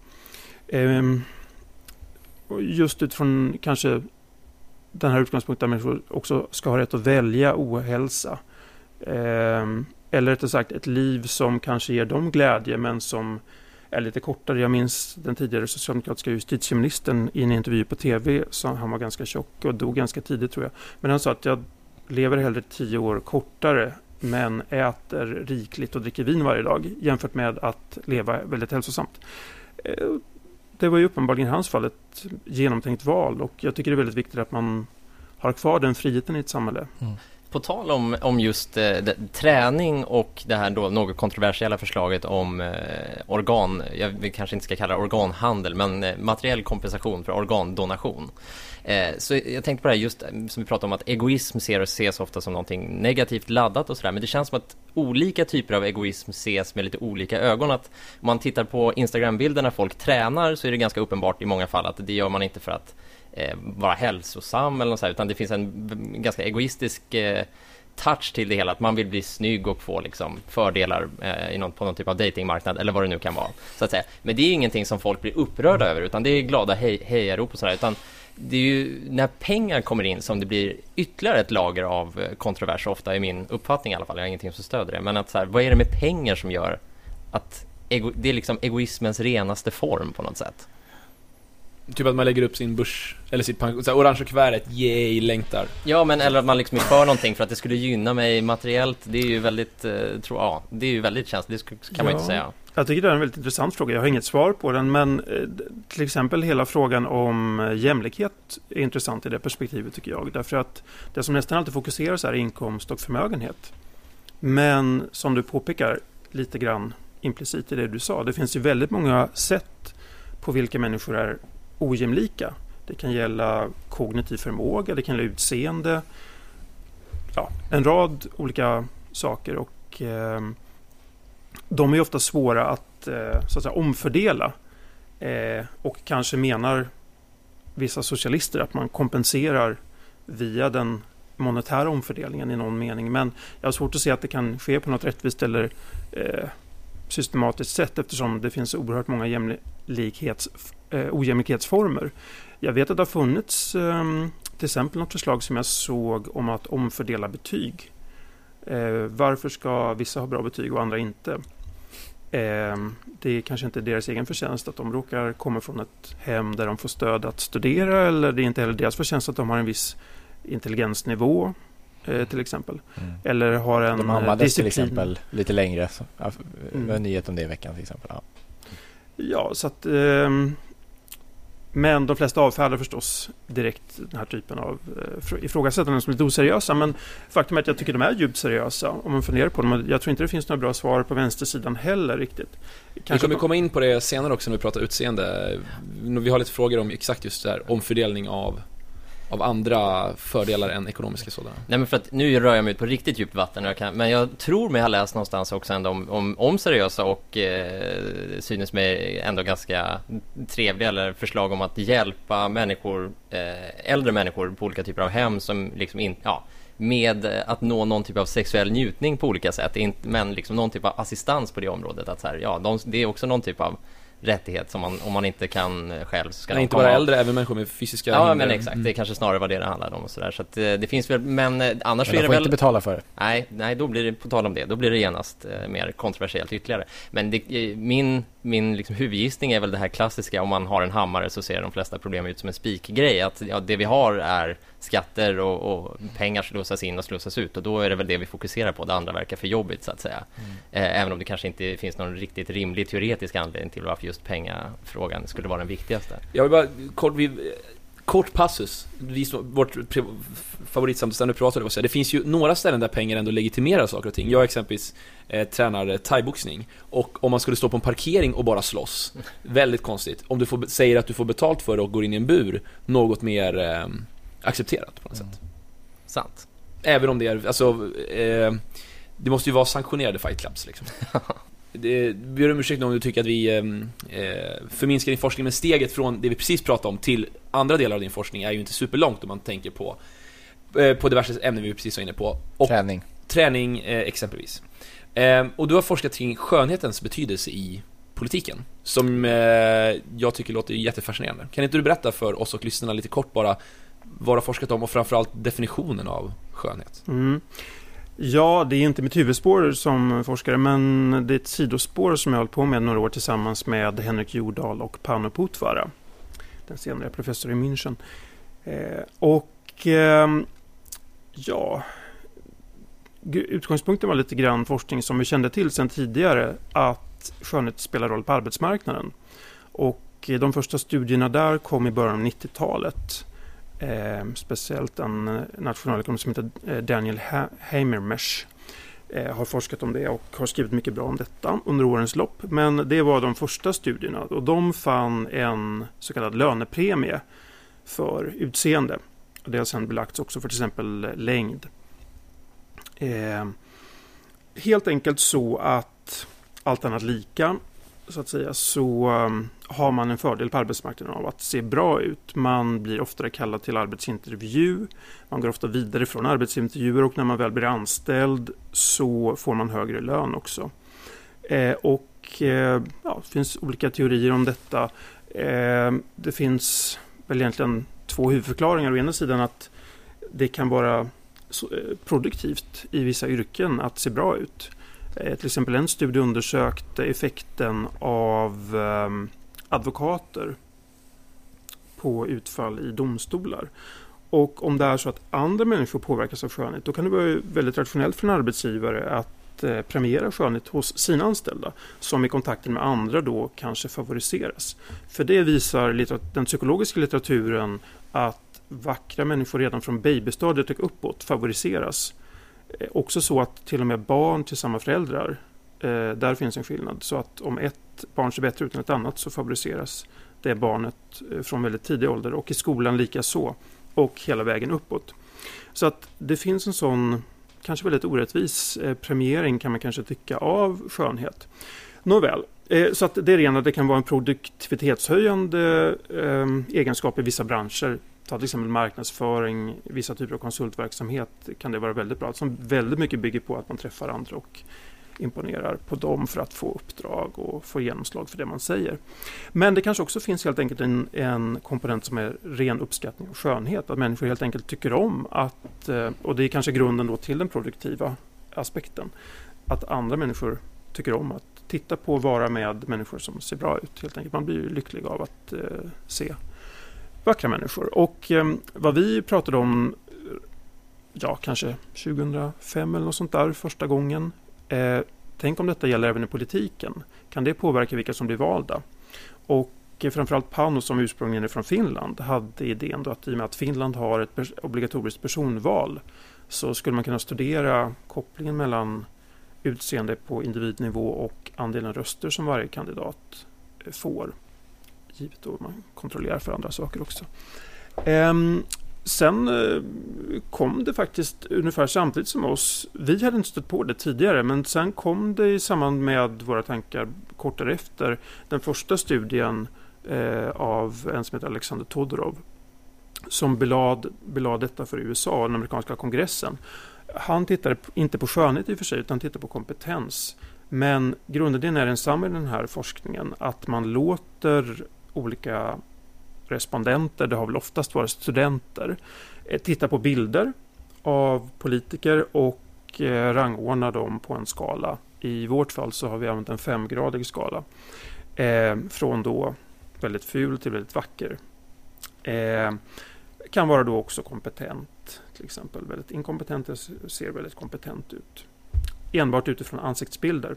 D: Just utifrån kanske den här utgångspunkten där människor också ska ha rätt att välja ohälsa. Eller rättare sagt ett liv som kanske ger dem glädje men som är lite kortare. Jag minns den tidigare socialdemokratiska justitieministern i en intervju på tv så han var ganska tjock och dog ganska tidigt tror jag. Men han sa att jag lever hellre 10 år kortare men äter rikligt och dricker vin varje dag jämfört med att leva väldigt hälsosamt. Det var ju uppenbarligen i hans fall ett genomtänkt val och jag tycker det är väldigt viktigt att man har kvar den friheten i ett samhälle.
C: På tal om just träning och det här då något kontroversiella förslaget om jag kanske inte ska kalla det organhandel, men materiell kompensation för organdonation. Så jag tänkte på det här just som vi pratade om, att egoism ses ofta som någonting negativt laddat och sådär, men det känns som att olika typer av egoism ses med lite olika ögon. Att om man tittar på Instagram-bilder när folk tränar, så är det ganska uppenbart i många fall att det gör man inte för att vara hälsosam eller något så här, utan det finns en ganska egoistisk touch till det hela, att man vill bli snygg och få liksom fördelar på någon typ av datingmarknad eller vad det nu kan vara, så att säga. Men det är ingenting som folk blir upprörda över, utan det är glada hejarop och sådär, utan det är ju när pengar kommer in som det blir ytterligare ett lager av kontrovers, ofta i min uppfattning i alla fall. Jag har ingenting som stöder det, men att så här, vad är det med pengar som gör att det är liksom egoismens renaste form på något sätt?
B: Typ att man lägger upp sin börs eller sitt orange kuvertet, yay, längtar.
C: Ja, men eller att man liksom är för någonting för att det skulle gynna mig materiellt. Det är ju väldigt, det är ju väldigt känsligt, det kan man inte säga.
D: Jag tycker det är en väldigt intressant fråga. Jag har inget svar på den, men till exempel hela frågan om jämlikhet är intressant i det perspektivet, tycker jag. Därför att det som nästan alltid fokuseras är inkomst och förmögenhet. Men som du påpekar lite grann implicit i det du sa, det finns ju väldigt många sätt på vilka människor är ojämlika. Det kan gälla kognitiv förmåga, det kan gälla utseende, en rad olika saker, och de är ofta svåra att, så att säga, omfördela, och kanske menar vissa socialister att man kompenserar via den monetära omfördelningen i någon mening, men jag har svårt att se att det kan ske på något rättvist eller systematiskt sätt, eftersom det finns oerhört många ojämlikhetsformer. Jag vet att det har funnits till exempel något förslag som jag såg om att omfördela betyg. Varför ska vissa ha bra betyg och andra inte? Det är kanske inte deras egen förtjänst att de råkar komma från ett hem där de får stöd att studera, eller det är inte heller deras förtjänst att de har en viss intelligensnivå till exempel. Eller har en
A: de ammades
D: disciplin.
A: Till exempel lite längre. Med nyhet om det i veckan till exempel.
D: Ja, så att men de flesta avfärdar förstås direkt den här typen av ifrågasättanden som är lite oseriösa, men faktum är att jag tycker de är djupt seriösa om man funderar på dem. Jag tror inte det finns några bra svar på vänstersidan heller riktigt.
B: Vi kommer komma in på det senare också när vi pratar utseende. Vi har lite frågor om exakt just det här, omfördelning av andra fördelar än ekonomiska sådana.
C: Nej, men för att nu rör jag mig ut på riktigt djupt vatten, men jag tror mig ha läst någonstans också ändå om seriösa och synes mig ändå ganska trevliga eller förslag om att hjälpa människor, äldre människor på olika typer av hem som liksom med att nå någon typ av sexuell njutning på olika sätt, men liksom någon typ av assistans på det området, att så här, det är också någon typ av rättighet som om man inte kan själv så ska
B: inte bara äldre, även människor med fysiska hinder.
C: Men exakt, det är kanske snarare vad det handlar om och sådär, så att det finns väl, men annars
A: men
C: är det väl
A: inte betala för det.
C: Nej, då blir det, på tal om det, då blir det genast mer kontroversiellt ytterligare. Men min liksom huvudgissning är väl det här klassiska, om man har en hammare så ser de flesta problem ut som en spikgrej, att det vi har är skatter och pengar slussas in och slussas ut, och då är det väl det vi fokuserar på, det andra verkar för jobbigt så att säga. Även om det kanske inte finns någon riktigt rimlig teoretisk anledning till varför just pengafrågan skulle vara den viktigaste.
B: Jag vill bara kort passus. Vårt favoritsamtal pratade om, det finns ju några ställen där pengar ändå legitimerar saker och ting. Jag exempelvis tränar thaiboxning, och om man skulle stå på en parkering och bara slåss, väldigt konstigt. Om du säger att du får betalt för det och går in i en bur, något mer accepterat på något sätt.
C: Sant.
B: Även om det är det måste ju vara sanktionerade fight clubs liksom. Vi ber om ursäkt om du tycker att vi förminskar din forskning, men steget från det vi precis pratade om till andra delar av din forskning är ju inte superlångt om man tänker på diverse ämnen vi precis var inne på. Och träning exempelvis. Och du har forskat kring skönhetens betydelse i politiken, som jag tycker låter jättefascinerande. Kan inte du berätta för oss och lyssnarna lite kort bara vad du har forskat om, och framförallt definitionen av skönhet?
D: Ja, det är inte mitt huvudspår som forskare, men det är ett sidospår som jag har hållit på med några år tillsammans med Henrik Jordahl och Pano Putvara, den senare professor i München. Utgångspunkten var lite grann forskning som vi kände till sedan tidigare, att skönhet spelar roll på arbetsmarknaden. Och de första studierna där kom i början av 90-talet. Speciellt en nationalekonom som heter Daniel Hamermesh har forskat om det och har skrivit mycket bra om detta under årens lopp. Men det var de första studierna och de fann en så kallad lönepremie för utseende. Det har sedan belagts också för till exempel längd. Helt enkelt så att allt annat lika så att säga så har man en fördel på arbetsmarknaden av att se bra ut. Man blir oftare kallad till arbetsintervju. Man går ofta vidare från arbetsintervjuer och när man väl blir anställd så får man högre lön också. Det finns olika teorier om detta. Det finns väl egentligen två huvudförklaringar. Å ena sidan att det kan vara produktivt i vissa yrken att se bra ut. Till exempel en studie undersökte effekten av advokater på utfall i domstolar. Och om det är så att andra människor påverkas av skönhet, då kan det vara väldigt rationellt för en arbetsgivare att premiera skönhet hos sina anställda, som i kontakten med andra då kanske favoriseras. För det visar den psykologiska litteraturen att vackra människor redan från babystadiet och uppåt favoriseras. Också så att till och med barn till samma föräldrar, där finns en skillnad. Så att om ett barn ser bättre ut än ett annat så favoriseras det barnet från väldigt tidig ålder och i skolan lika så och hela vägen uppåt. Så att det finns en sån kanske väldigt orättvis premiering kan man kanske tycka av skönhet. Nåväl, så att det är rena, det kan vara en produktivitetshöjande egenskap i vissa branscher. Ta till exempel marknadsföring, vissa typer av konsultverksamhet kan det vara väldigt bra. Som väldigt mycket bygger på att man träffar andra och imponerar på dem för att få uppdrag och få genomslag för det man säger. Men det kanske också finns helt enkelt en komponent som är ren uppskattning och skönhet. Att människor helt enkelt tycker om att, och det är kanske grunden då till den produktiva aspekten, att andra människor tycker om att titta på och vara med människor som ser bra ut. Helt enkelt. Man blir ju lycklig av att se vackra människor. Och vad vi pratade om, kanske 2005 eller något sånt där första gången. Tänk om detta gäller även i politiken. Kan det påverka vilka som blir valda? Och framförallt Pauno som ursprungligen är från Finland hade idén då att i och med att Finland har ett obligatoriskt personval så skulle man kunna studera kopplingen mellan utseende på individnivå och andelen röster som varje kandidat får. Givet då man kontrollerar för andra saker också. Sen kom det faktiskt ungefär samtidigt som oss. Vi hade inte stött på det tidigare, men sen kom det i samband med våra tankar kort därefter den första studien av en som heter Alexander Todorov som belade detta för USA, den amerikanska kongressen. Han tittade inte på skönhet i och för sig utan tittade på kompetens. Men grundidén är densamma i den här forskningen att man låter olika respondenter, det har väl oftast varit studenter, titta på bilder av politiker och rangordna dem på en skala. I vårt fall så har vi använt en 5-gradig skala. Från då väldigt ful till väldigt vacker. Kan vara då också kompetent. Till exempel väldigt inkompetent ser väldigt kompetent ut. Enbart utifrån ansiktsbilder.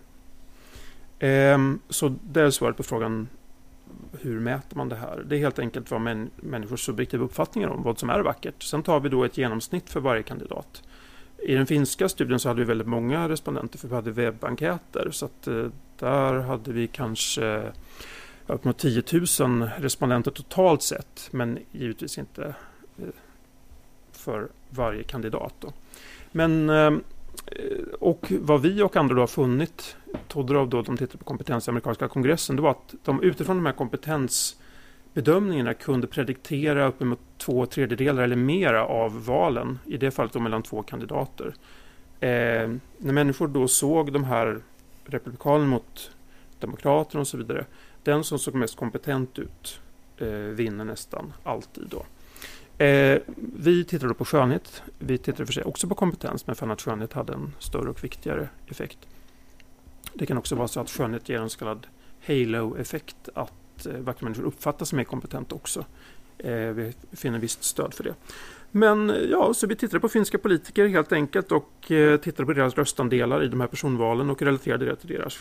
D: Så det är svaret på frågan hur mäter man det här? Det är helt enkelt vad människors subjektiva uppfattningar om vad som är vackert. Sen tar vi då ett genomsnitt för varje kandidat. I den finska studien så hade vi väldigt många respondenter för vi hade webbenkäter. Så att där hade vi kanske upp mot 10 000 respondenter totalt sett. Men givetvis inte för varje kandidat då. Men och vad vi och andra då har funnit, Todorov då, de tittade på kompetens i amerikanska kongressen, det var att de utifrån de här kompetensbedömningarna kunde prediktera uppemot 2/3 eller mera av valen, i det fallet då mellan 2 kandidater. När människor då såg de här republikanerna mot demokraterna och så vidare, den som såg mest kompetent ut vinner nästan alltid då. Vi tittade på skönhet. Vi tittade för sig också på kompetens, men fann att skönhet hade en större och viktigare effekt. Det kan också vara så att skönhet ger en så kallad halo-effekt, att vackra människor uppfattas som mer kompetent också. Vi finner visst stöd för det. Men ja, så vi tittade på finska politiker helt enkelt och tittade på deras röstandelar i de här personvalen och relaterade det till deras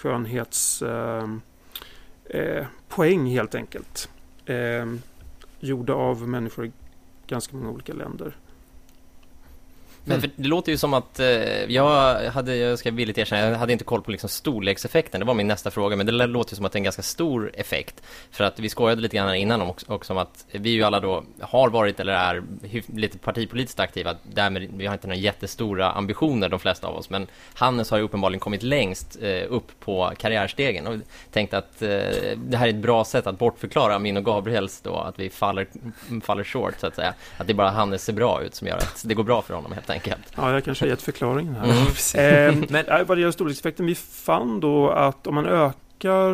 D: skönhetspoäng helt enkelt. Gjorda av människor ganska många olika länder.
C: Men för det låter ju som att jag ska villigt erkänna, jag hade inte koll på liksom storlekseffekten. Det var min nästa fråga, men det låter ju som att det är en ganska stor effekt. För att vi skojade lite grann innan också om att vi ju alla då har varit eller är lite partipolitiskt aktiva. Därmed vi har inte några jättestora ambitioner de flesta av oss, men Hannes har ju uppenbarligen kommit längst upp på karriärstegen och tänkt att det här är ett bra sätt att bortförklara min och Gabriels då, att vi faller short så att säga. Att det är bara Hannes ser bra ut som gör att det går bra för honom helt enkelt.
D: Ja, jag kanske har gett förklaringen här. Men vad det gäller storlekseffekten, vi fann då att om man ökar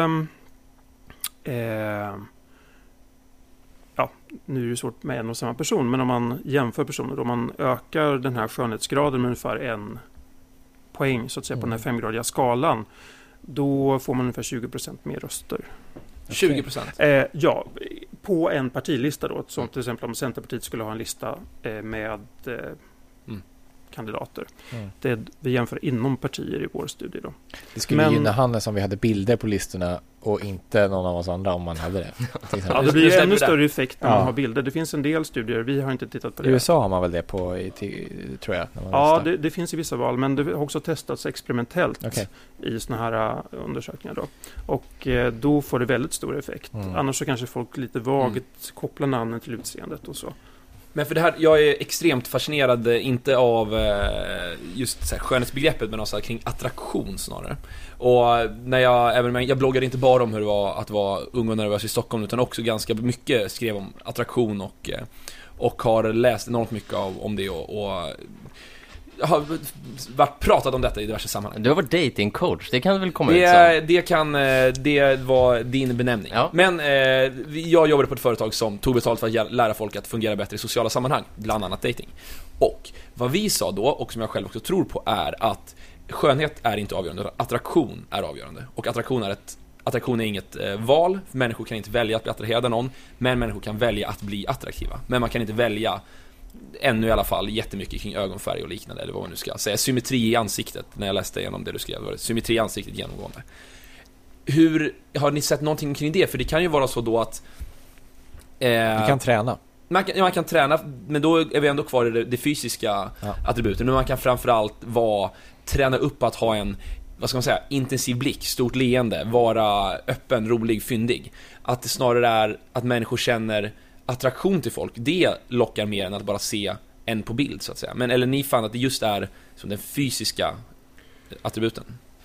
D: nu är det svårt med en och samma person, men om man jämför personer då, om man ökar den här skönhetsgraden med ungefär 1 poäng så att säga på den här 5-gradiga skalan, då får man ungefär 20% mer röster.
B: 20%?
D: Ja, på en partilista då. Som till exempel om Centerpartiet skulle ha en lista med kandidater. Vi jämför inom partier i vår studie då.
A: Det skulle gynna Hannes om vi hade bilder på listorna och inte någon av oss andra om man hade det.
D: Ja, det blir ännu större effekt när man har bilder. Det finns en del studier, vi har inte tittat på det.
A: I USA har man väl det på, tror jag.
D: Ja, det finns i vissa val, men det har också testats experimentellt i såna här undersökningar då. Och då får det väldigt stor effekt. Annars så kanske folk lite vagt kopplar namnen till utseendet och så.
B: Men för det här, jag är extremt fascinerad, inte av just så här, skönhetsbegreppet, men också kring attraktion snarare. Och när jag bloggade inte bara om hur det var att vara ung och nervös i Stockholm, utan också ganska mycket skrev om attraktion och har läst enormt mycket om det och jag har pratat om detta i diverse sammanhang.
C: Du har varit datingcoach, det kan väl komma ut som? Det var din benämning. Ja. Men jag jobbade på ett företag som tog betalt för att lära folk att fungera bättre i sociala sammanhang, bland annat dating. Och vad vi sa då, och som jag själv också tror på, är att skönhet är inte avgörande, utan attraktion är avgörande. Och attraktion är inget val. Människor kan inte välja att bli attraherade av någon, men människor kan välja att bli attraktiva. Men man kan inte välja, ännu i alla fall, jättemycket kring ögonfärg och liknande, eller vad man nu ska säga. Symmetri i ansiktet, när jag läste igenom det du skrev, var det symmetri i ansiktet genomgående. Har ni sett någonting kring det? För det kan ju vara så då att
A: vi kan träna.
B: Man kan träna, men då är vi ändå kvar i det fysiska attributen. Men man kan framförallt träna upp att ha en, vad ska man säga, intensiv blick, stort leende, vara öppen, rolig, fyndig. Att det snarare är att människor känner attraktion till folk, det lockar mer än att bara se en på bild så att säga. Men eller ni fann att det just är som den fysiska attributen?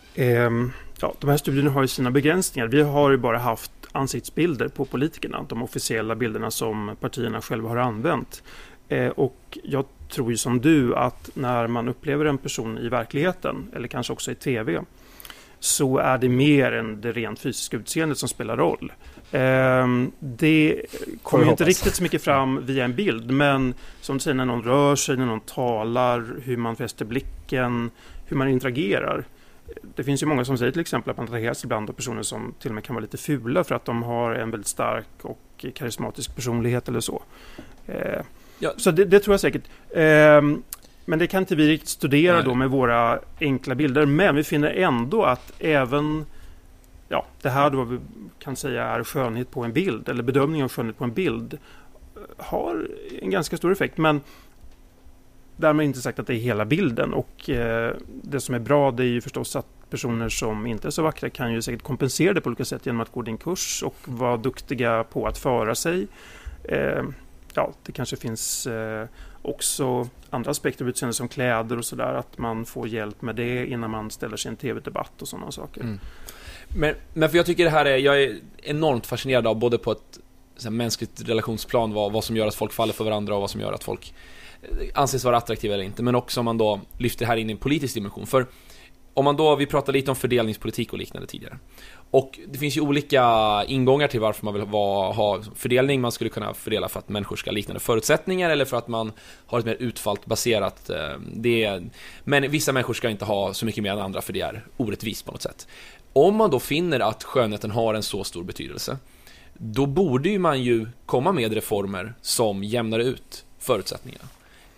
D: De här studierna har ju sina begränsningar. Vi har ju bara haft ansiktsbilder på politikerna, de officiella bilderna som partierna själva har använt. Och jag tror ju som du att när man upplever en person i verkligheten, eller kanske också i tv, så är det mer än det rent fysiska utseendet som spelar roll. Det kommer inte riktigt så mycket fram via en bild, men som du säger, när någon rör sig, när någon talar, hur man fäster blicken, hur man interagerar. Det finns ju många som säger till exempel att man attraheras ibland av personer som till och med kan vara lite fula för att de har en väldigt stark och karismatisk personlighet eller så. Så det tror jag säkert. Men det kan inte vi riktigt studera då med våra enkla bilder. Men vi finner ändå att även det här då vi kan säga är skönhet på en bild, eller bedömning av skönhet på en bild, har en ganska stor effekt. Men därmed inte sagt att det är hela bilden. Och det som är bra, det är ju förstås att personer som inte är så vackra kan ju säkert kompensera det på olika sätt genom att gå din kurs och vara duktiga på att föra sig. Det kanske finns också andra aspekter av utseende som kläder och sådär, att man får hjälp med det innan man ställer sig i en tv-debatt och sådana saker.
B: Men för jag tycker det här jag är enormt fascinerad av, både på ett mänskligt relationsplan, vad som gör att folk faller för varandra och vad som gör att folk anses vara attraktiva eller inte, men också om man då lyfter det här in i en politisk dimension. För om man då, vi pratade lite om fördelningspolitik och liknande tidigare, och det finns ju olika ingångar till varför man vill ha fördelning. Man skulle kunna fördela för att människor ska ha liknande förutsättningar, eller för att man har ett mer utfallsbaserat men vissa människor ska inte ha så mycket mer än andra, för det är orättvist på något sätt. Om man då finner att skönheten har en så stor betydelse, då borde ju man ju komma med reformer som jämnar ut förutsättningarna.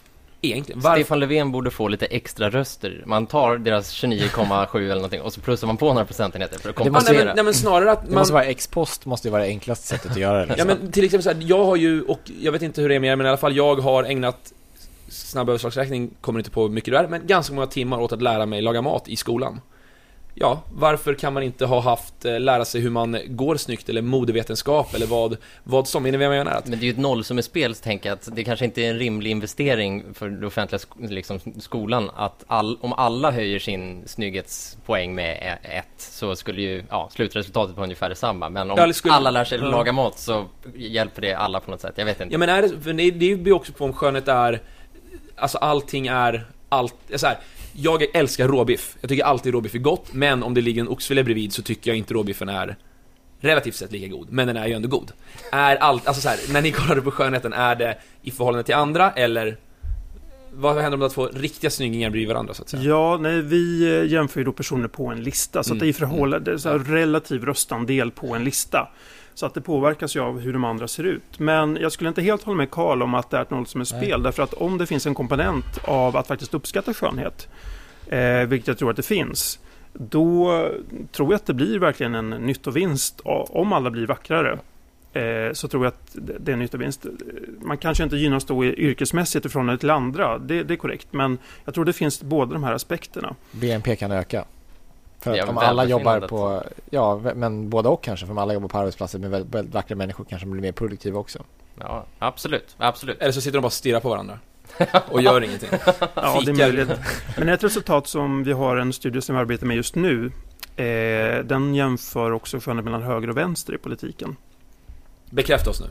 B: egentligen.
C: Stefan Löfven borde få lite extra röster. Man tar deras 29,7 eller någonting och så plussar man på några procentenheter för att kompensera.
B: Nej, men snarare att
A: det måste vara ex-post, måste ju vara det enklaste sättet att göra det. Liksom.
B: Ja, men till exempel så här, jag har ju, och jag vet inte hur det är med er, men i alla fall jag har ägnat, snabb överslagsräkning kommer inte på mycket där, men ganska många timmar åt att lära mig laga mat i skolan. Ja, varför kan man inte ha lära sig hur man går snyggt eller modevetenskap eller vad som är vad jag menar?
C: Men det är ju ett nollsummespel, så tänker jag att det kanske inte är en rimlig investering för den offentliga liksom, skolan att om alla höjer sin snygghetspoäng med 1 så skulle ju slutresultatet vara ungefär detsamma. Men om alla lär sig laga mat så hjälper det alla på något sätt. Jag vet inte.
B: Ja, men det blir också på om skönhet är, alltså allting är så här. Jag älskar råbiff. Jag tycker alltid råbiff är gott, men om det ligger en oxfilé bredvid så tycker jag inte råbiffen är relativt sett lika god, men den är ju ändå god. Alltså så här, när ni kollar på skönheten, är det i förhållande till andra, eller vad händer om det två riktiga snyggingar bredvid varandra så att säga?
D: Ja, nej, vi jämför ju då personer på en lista, så att det är i förhållande så här, relativ röstandel på en lista. Så att det påverkas ju av hur de andra ser ut. Men jag skulle inte helt hålla med Karl om att det är ett nollsummespel. Därför att om det finns en komponent av att faktiskt uppskatta skönhet, vilket jag tror att det finns, då tror jag att det blir verkligen en nyttovinst. Om alla blir vackrare, så tror jag att det är en nyttovinst. Man kanske inte gynnas då yrkesmässigt ifrån ett till andra, det är korrekt. Men jag tror det finns båda de här aspekterna.
A: BNP kan öka. För att om alla jobbar på, men båda och kanske, för om alla jobbar på arbetsplatser med väldigt vackra människor kanske blir mer produktiva också.
C: Ja, absolut.
B: Eller så sitter de bara och stirrar på varandra och gör ingenting.
D: Ja, det är möjligt. Men ett resultat som vi har en studie som vi arbetar med just nu, den jämför också skönhet mellan höger och vänster i politiken.
B: Bekräfta oss nu.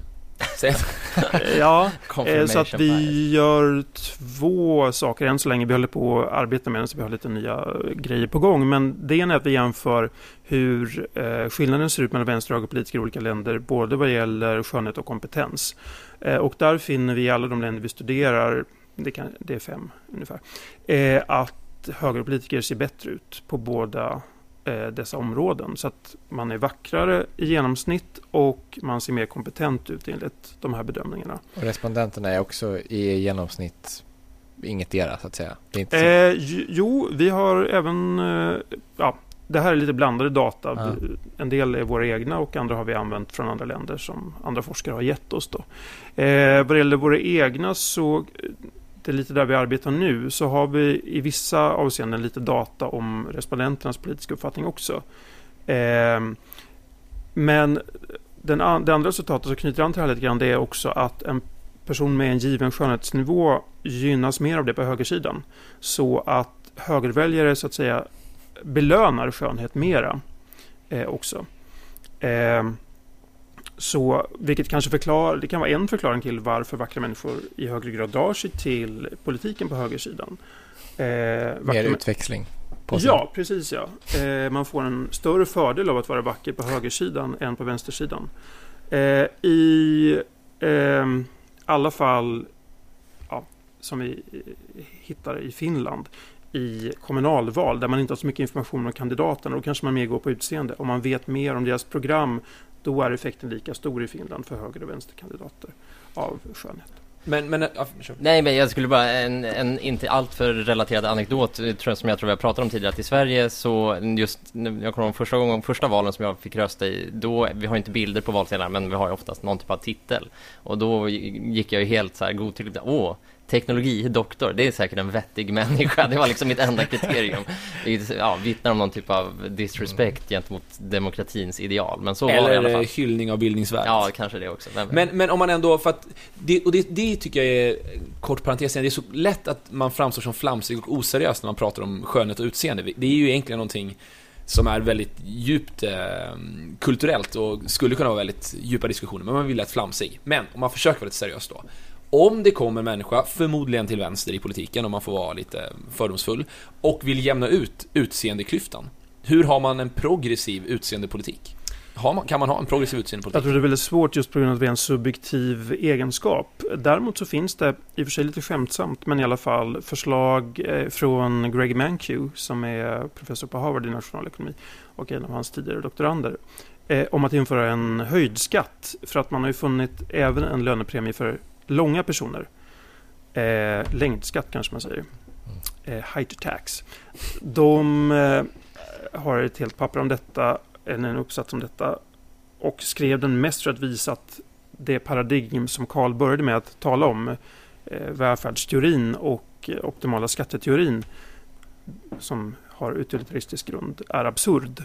D: Ja, så att vi gör 2 saker än så länge. Vi håller på att arbeta med den, så vi har lite nya grejer på gång. Men det ena är att vi jämför hur skillnaden ser ut mellan vänster och högerpolitiker i olika länder, både vad gäller skönhet och kompetens. Och där finner vi i alla de länder vi studerar, det är 5 ungefär, att högerpolitiker ser bättre ut på båda dessa områden, så att man är vackrare i genomsnitt och man ser mer kompetent ut enligt de här bedömningarna.
A: Och respondenterna är också i genomsnitt ingetdera så att säga. Det är inte
D: jo, vi har även det här är lite blandade data. En del är våra egna och andra har vi använt från andra länder som andra forskare har gett oss då. Vad det gäller våra egna, så det är lite där vi arbetar nu, så har vi i vissa avseenden lite data om respondenternas politiska uppfattning också. Men det andra resultatet som knyter an till det här lite grann, det är också att en person med en given skönhetsnivå gynnas mer av det på högersidan. Så att högerväljare så att säga belönar skönhet mera också. Så, vilket kanske det kan vara en förklaring till varför vackra människor i högre grad drar sig till politiken på högersidan.
A: Mer utväxling på sig.
D: Ja, precis ja. Man får en större fördel av att vara vacker på högersidan än på vänstersidan. I alla fall som vi hittar i Finland, i kommunalval där man inte har så mycket information om kandidaterna, då kanske man mer går på utseende. Om man vet mer om deras program, då är effekten lika stor i Finland för höger- och vänsterkandidater av skönhet.
C: Nej, men jag skulle bara en inte alltför relaterad anekdot som jag tror jag pratade om tidigare, att i Sverige så just, jag kommer ihåg första valen som jag fick rösta i, då, vi har inte bilder på valsedlarna men vi har ju oftast någon typ av titel, och då gick jag ju helt så här godtyckligt, teknologidoktor, det är säkert en vettig människa. Det var liksom mitt enda kriterium. Vittnar om någon typ av disrespect gentemot demokratins ideal. Men så var det i alla fall.
B: Eller hyllning av bildningsvärdet.
C: Ja, kanske det också.
B: Men om man ändå, för att det tycker jag är, kort parentes, det är så lätt att man framstår som flamsig och oseriös när man pratar om skönhet och utseende. Det är ju egentligen någonting som är väldigt djupt kulturellt och skulle kunna vara väldigt djupa diskussioner, men man vill lätt flamsig. Men om man försöker vara lite seriös då, om det kommer en människa, förmodligen till vänster i politiken, om man får vara lite fördomsfull, och vill jämna ut utseendeklyftan, hur har man en progressiv utseendepolitik? Kan man ha en progressiv utseendepolitik?
D: Jag tror det är väldigt svårt just på grund av att det är en subjektiv egenskap. Däremot så finns det, i och för sig lite skämtsamt, men i alla fall förslag från Greg Mankiw, som är professor på Harvard i nationalekonomi och en av hans tidigare doktorander, om att införa en höjdskatt, för att man har ju funnit även en lönepremie för långa personer. längdskatt kanske man säger. Height tax. De har ett helt papper om detta, en uppsats om detta, och skrev den mest för att visa att det paradigm som Karl började med att tala om, välfärdsteorin och optimala skatteteorin, som har utilitaristisk grund, är absurd.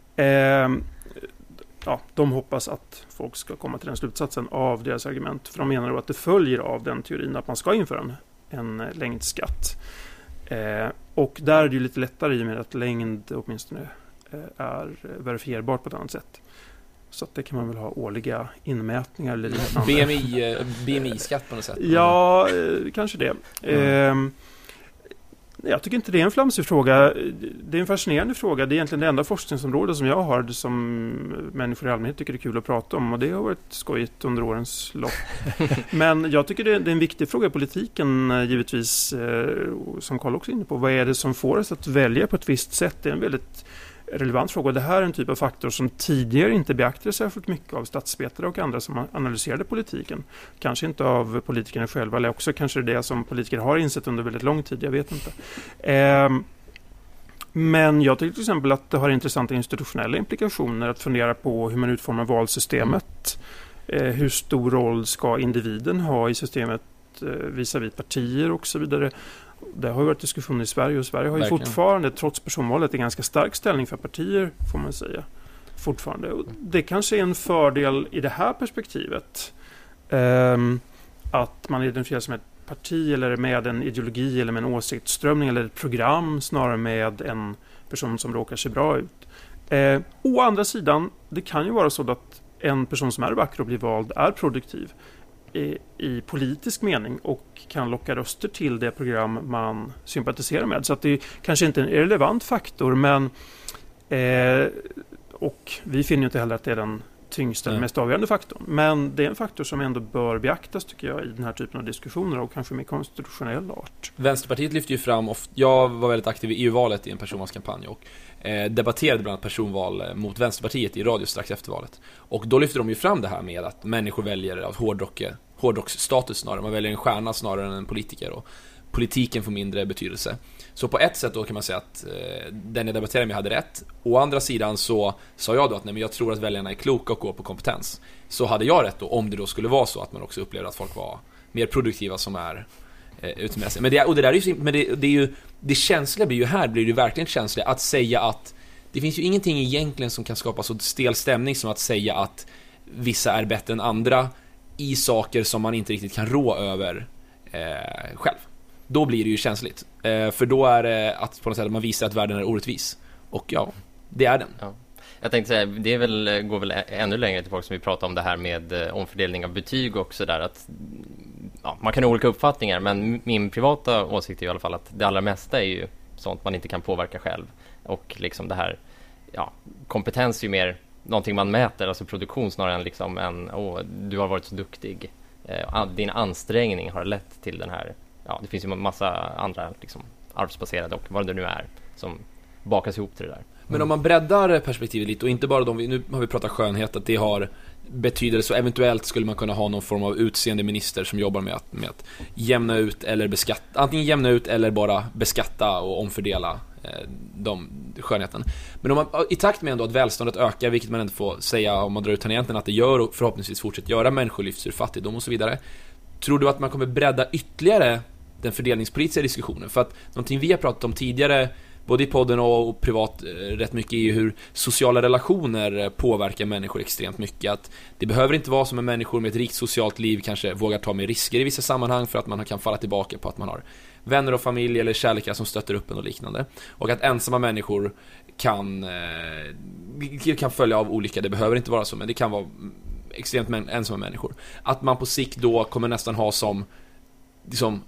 D: De hoppas att folk ska komma till den slutsatsen av deras argument, för de menar då att det följer av den teorin att man ska införa en längdskatt. Och där är det ju lite lättare i och med att längd åtminstone är verifierbart på ett annat sätt. Så att det kan man väl ha årliga inmätningar eller liknande.
B: BMI-skatt på något sätt?
D: Ja, kanske det. Jag tycker inte det är en flamsig fråga. Det är en fascinerande fråga. Det är egentligen det enda forskningsområde som jag har som människor i allmänhet tycker det är kul att prata om. Och det har varit skojigt under årens lopp. Men jag tycker det är en viktig fråga i politiken, givetvis, som Karl också är inne på. Vad är det som får oss att välja på ett visst sätt? Det är en väldigt relevant fråga. Det här är en typ av faktor som tidigare inte beaktades särskilt mycket av statsvetare och andra som analyserade politiken. Kanske inte av politikerna själva, eller också kanske det som politiker har insett under väldigt lång tid, jag vet inte. Men jag tycker till exempel att det har intressanta institutionella implikationer att fundera på hur man utformar valsystemet. Hur stor roll ska individen ha i systemet visavi partier och så vidare. Det har varit diskussioner i Sverige, och Sverige har ju fortfarande, trots personvalet, en ganska stark ställning för partier, får man säga. Fortfarande. Och det kanske är en fördel i det här perspektivet. Att man identifierar sig med ett parti eller med en ideologi eller med en åsiktsströmning eller ett program snarare med en person som råkar se bra ut. Å andra sidan, det kan ju vara så att en person som är vacker och blir vald är produktiv i politisk mening och kan locka röster till det program man sympatiserar med. Så att det är kanske inte en relevant faktor, men och vi finner ju inte heller att det är den tyngsta eller mest avgörande faktorn. Men det är en faktor som ändå bör beaktas, tycker jag, i den här typen av diskussioner och kanske med konstitutionell art.
B: Vänsterpartiet lyfter ju fram, jag var väldigt aktiv i EU-valet i en personvalskampanj och debatterade bland annat personval mot Vänsterpartiet i radio strax efter valet. Och då lyfter de ju fram det här med att människor väljer av hårdrocksstatus snarare. Man väljer en stjärna snarare än en politiker, och politiken får mindre betydelse. Så på ett sätt då kan man säga att den jag debatterade med hade rätt. Å andra sidan så sa jag då att nej, men jag tror att väljarna är kloka och går på kompetens. Så hade jag rätt då, om det då skulle vara så att man också upplever att folk var mer produktiva som är utmässiga. Men det där är ju, men det är ju, det känsliga blir ju här, blir det verkligen känsligt att säga att det finns ju ingenting egentligen som kan skapa så stel stämning som att säga att vissa är bättre än andra i saker som man inte riktigt kan rå över själv. Då blir det ju känsligt. För då är det att på något sätt man visar att världen är orättvis. Och ja, det är den. Ja.
C: Jag tänkte säga, det är väl, går väl ännu längre till folk som vi pratar om det här med omfördelning av betyg och sådär. Att ja, man kan ha olika uppfattningar, men min privata åsikt är i alla fall att det allra mesta är ju sånt man inte kan påverka själv. Och liksom det här, ja, kompetens är ju mer någonting man mäter, alltså produktion snarare än liksom du har varit så duktig. Din ansträngning har lett till den här. Ja, det finns ju en massa andra liksom, arvsbaserade och vad det nu är som bakas ihop till det där.
B: Men om man breddar perspektivet lite och inte bara nu har vi pratat skönhet, att det har betydelse, och eventuellt skulle man kunna ha någon form av utseende minister som jobbar med att jämna ut eller beskatta, antingen jämna ut eller bara beskatta och omfördela skönheten. Men om man, i takt med ändå att välståndet ökar, vilket man inte får säga om man drar ut tangenten att det gör, och förhoppningsvis fortsätter göra, människor lyfts ur fattigdom och så vidare. Tror du att man kommer bredda ytterligare den fördelningspolitiska diskussionen? För att någonting vi har pratat om tidigare, både i podden och privat rätt mycket, är ju hur sociala relationer påverkar människor extremt mycket. Att det behöver inte vara som en människor med ett rikt socialt liv kanske vågar ta med risker i vissa sammanhang för att man kan falla tillbaka på att man har vänner och familj eller kärlekar som stöttar upp en och liknande. Och att ensamma människor kan följa av olika, det behöver inte vara så, men det kan vara extremt ensamma människor. Att man på sikt då kommer nästan ha som liksom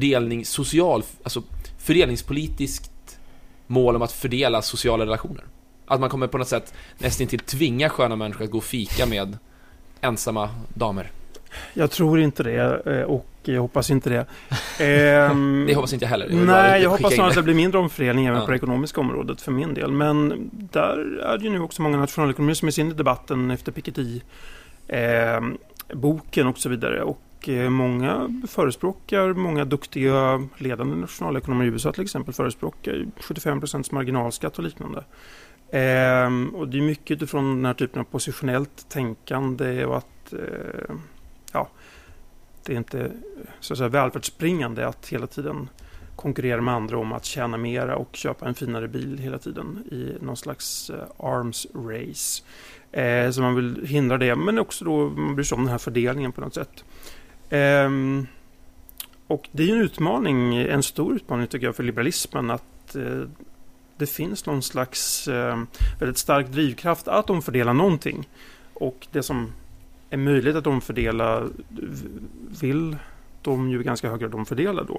B: fördelningspolitiskt mål om att fördela sociala relationer. Att man kommer på något sätt nästan till tvinga sköna människor att gå och fika med ensamma damer.
D: Jag tror inte det, och jag hoppas inte det.
B: Det hoppas inte jag heller.
D: Nej, jag hoppas att det blir mindre omfördelning även på det ekonomiska området för min del. Men där är det ju nu också många nationalekonomer som är inne i debatten efter Piketty, boken och så vidare. Och många duktiga ledande nationalekonomer i USA till exempel förespråkar 75% marginalskatt och liknande. Och det är mycket utifrån den här typen av positionellt tänkande och att det är inte så att säga välfärdsspringande att hela tiden konkurrera med andra om att tjäna mera och köpa en finare bil hela tiden i någon slags arms race. Så man vill hindra det, men också då man bryr sig om den här fördelningen på något sätt. Och det är en stor utmaning tycker jag för liberalismen att det finns någon slags väldigt stark drivkraft att omfördela någonting. Och det som är möjligt att omfördela vill de ju ganska hög grad omfördela då.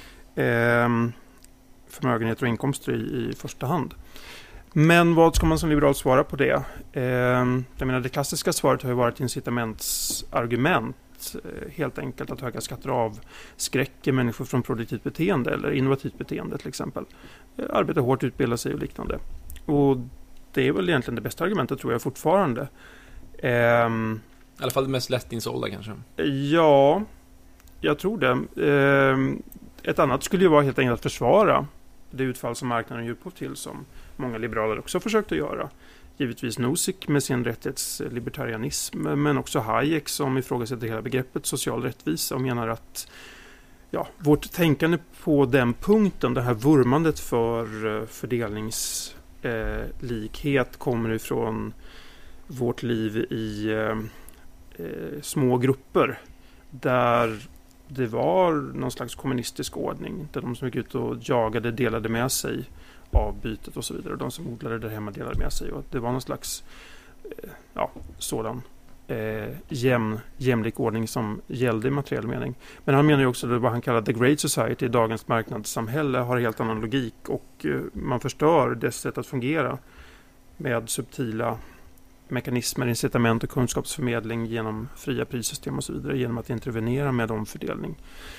D: Förmögenheter och inkomster i första hand. Men vad ska man som liberal svara på det? Jag menar, det klassiska svaret har ju varit incitamentsargument. Helt enkelt att höga skatter avskräcker människor från produktivt beteende eller innovativt beteende till exempel. Arbeta hårt, utbilda sig och liknande. Och det är väl egentligen det bästa argumentet tror jag fortfarande.
B: I alla fall det mest lättinsålda kanske.
D: Ja, jag tror det. Ett annat skulle ju vara helt enkelt att försvara det utfall som marknaden ger upphov till som många liberaler också försökt att göra. Givetvis Nozick med sin rättighetslibertarianism men också Hayek som ifrågasätter hela begreppet social rättvisa och menar att vårt tänkande på den punkten, det här vurmandet för fördelningslikhet kommer ifrån vårt liv i små grupper där det var någon slags kommunistisk ordning där de som gick ut och jagade delade med sig av bytet och så vidare och de som odlade där hemma delade med sig och det var någon slags sådan jämlik ordning som gällde i materiell mening. Men han menar ju också att vad han kallar the great society, dagens marknadssamhälle har helt annan logik och man förstör dess sätt att fungera med subtila mekanismer, incitament och kunskapsförmedling genom fria prissystem och så vidare genom att intervenera med omfördelning.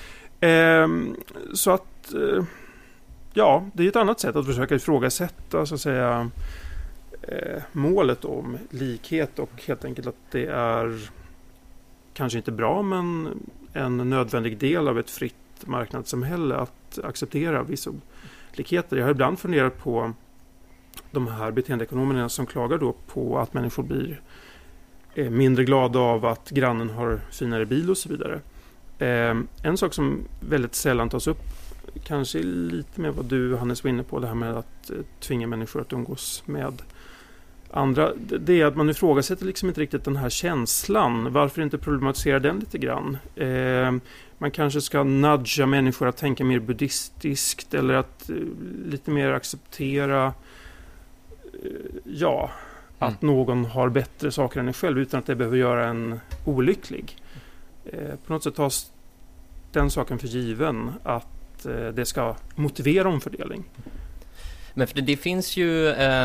D: Så att det är ett annat sätt att försöka ifrågasätta så att säga målet om likhet och helt enkelt att det är kanske inte bra men en nödvändig del av ett fritt marknadssamhälle att acceptera vissa likheter. Jag har ibland funderat på de här beteendeekonomerna som klagar då på att människor blir mindre glada av att grannen har finare bil och så vidare. En sak som väldigt sällan tas upp, kanske lite med vad du Hannes var inne på, det här med att tvinga människor att umgås med andra, det är att man ifrågasätter liksom inte riktigt den här känslan. Varför inte problematisera den lite grann? Man kanske ska nudga människor att tänka mer buddhistiskt eller att lite mer acceptera att någon har bättre saker än en själv utan att det behöver göra en olycklig. På något sätt tas den saken för given att det ska motivera omfördelning.
C: Men för det finns ju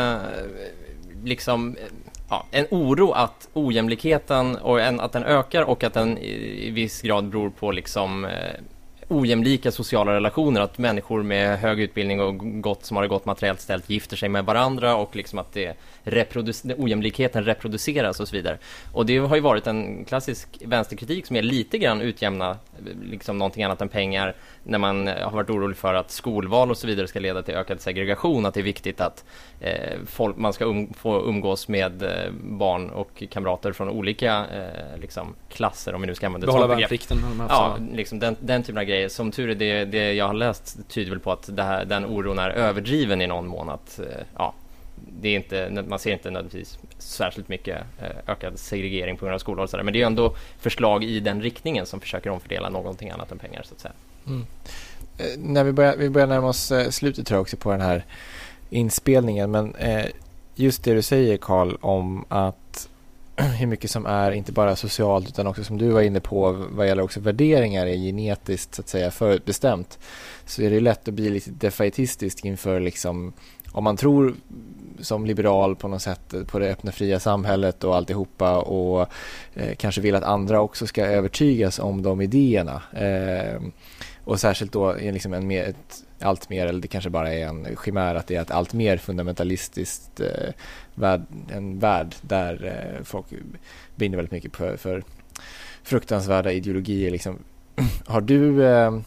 C: en oro att ojämlikheten och att den ökar och att den i viss grad beror på ojämlika sociala relationer, att människor med hög utbildning och som har det gott materiellt ställt gifter sig med varandra och att ojämlikheten reproduceras och så vidare. Och det har ju varit en klassisk vänsterkritik som är lite grann utjämna någonting annat än pengar när man har varit orolig för att skolval och så vidare ska leda till ökad segregation, att det är viktigt att man ska få umgås med barn och kamrater från olika klasser, om vi nu ska använda
B: behålla värnplikten.
C: Den typen av grejer. Som tur är det jag har läst tyder väl på att den oron är överdriven i någon mån, att det är inte, man ser inte nödvändigtvis särskilt mycket ökad segregering på grund av skolor och sådär, men det är ändå förslag i den riktningen som försöker omfördela någonting annat än pengar så att säga.
A: När vi börjar närma oss slutet tror jag också på den här inspelningen, men just det du säger Carl om att hur mycket som är inte bara socialt utan också som du var inne på vad gäller också värderingar är genetiskt så att säga förutbestämt, så är det lätt att bli lite defaitistisk inför om man tror som liberal på något sätt på det öppna fria samhället och alltihopa och kanske vill att andra också ska övertygas om de idéerna. Och särskilt då är allt mer, eller det kanske bara är en chimär, att det är ett allt mer fundamentalistiskt en värld där folk brinner väldigt mycket för fruktansvärda ideologier liksom. Har du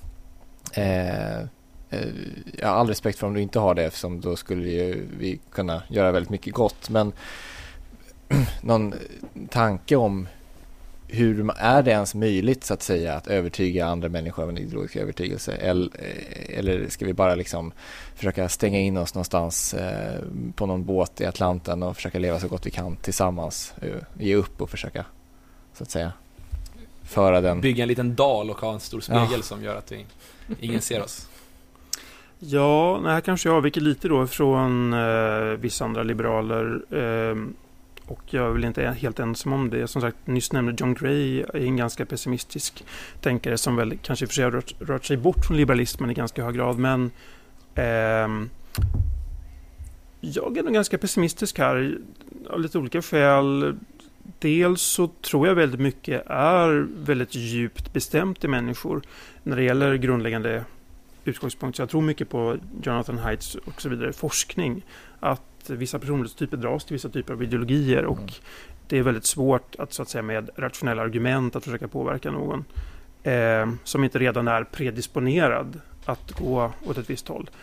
A: jag har all respekt för om du inte har det, eftersom då skulle ju vi kunna göra väldigt mycket gott, men någon tanke om hur är det ens möjligt så att säga att övertyga andra människor av en ideologisk övertygelse, eller ska vi bara liksom försöka stänga in oss någonstans på någon båt i Atlanten och försöka leva så gott vi kan tillsammans, ge upp och försöka så att säga föra den,
B: bygga en liten dal och ha en stor spegel som gör att ingen ser oss.
D: Ja, här kanske jag avviker lite då från vissa andra liberaler, och jag är väl inte helt ensam om det. Som sagt, nyss nämnde John Gray är en ganska pessimistisk tänkare som väl kanske i och för sig har rört sig bort från liberalismen i ganska hög grad, men jag är nog ganska pessimistisk här av lite olika skäl. Dels så tror jag väldigt mycket är väldigt djupt bestämt i människor när det gäller grundläggande utgångspunkter. Jag tror mycket på Jonathan Haidts och så vidare forskning, att vissa personlighetstyper dras till vissa typer av ideologier, och det är väldigt svårt att så att säga med rationella argument att försöka påverka någon som inte redan är predisponerad att gå åt ett visst håll.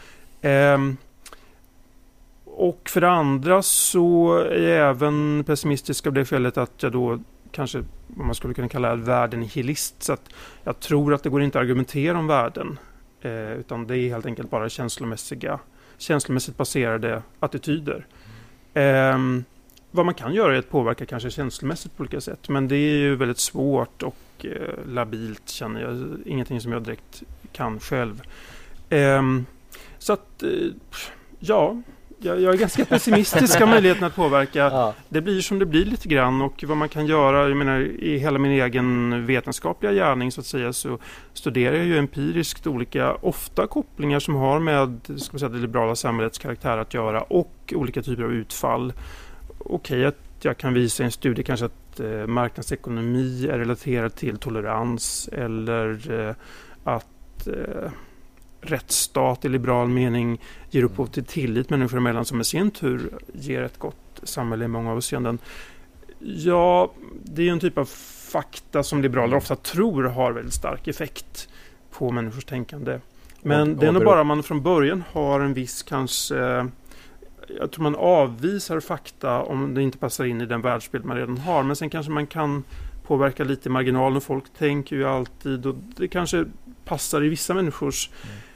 D: Och för det andra så är jag även pessimistisk av det skälet att jag då kanske, vad man skulle kunna kalla värdenihilist, så att jag tror att det går inte att argumentera om värden, utan det är helt enkelt bara känslomässigt baserade attityder. Vad man kan göra är att påverka kanske känslomässigt på olika sätt, men det är ju väldigt svårt och labilt, känner jag. Ingenting som jag direkt kan själv. Så att, ja, jag är ganska pessimistisk av möjligheten att påverka. Ja. Det blir som det blir lite grann, och vad man kan göra, jag menar, i hela min egen vetenskapliga gärning så att säga, så studerar jag ju empiriskt olika, ofta kopplingar som har med, ska man säga, det liberala samhällets karaktär att göra, och olika typer av utfall. Okej, att jag kan visa i en studie kanske att marknadsekonomi är relaterad till tolerans, eller att rättsstat i liberal mening ger upphov till tillit människor emellan, som i sin tur ger ett gott samhälle i många avseenden. Ja, det är ju en typ av fakta som liberaler ofta tror har väldigt stark effekt på människors tänkande. Men det är nog bara man från början har en viss, kanske, jag tror man avvisar fakta om det inte passar in i den världsbild man redan har. Men sen kanske man kan påverka lite i marginalen. Folk tänker ju alltid, och det kanske passar i vissa människors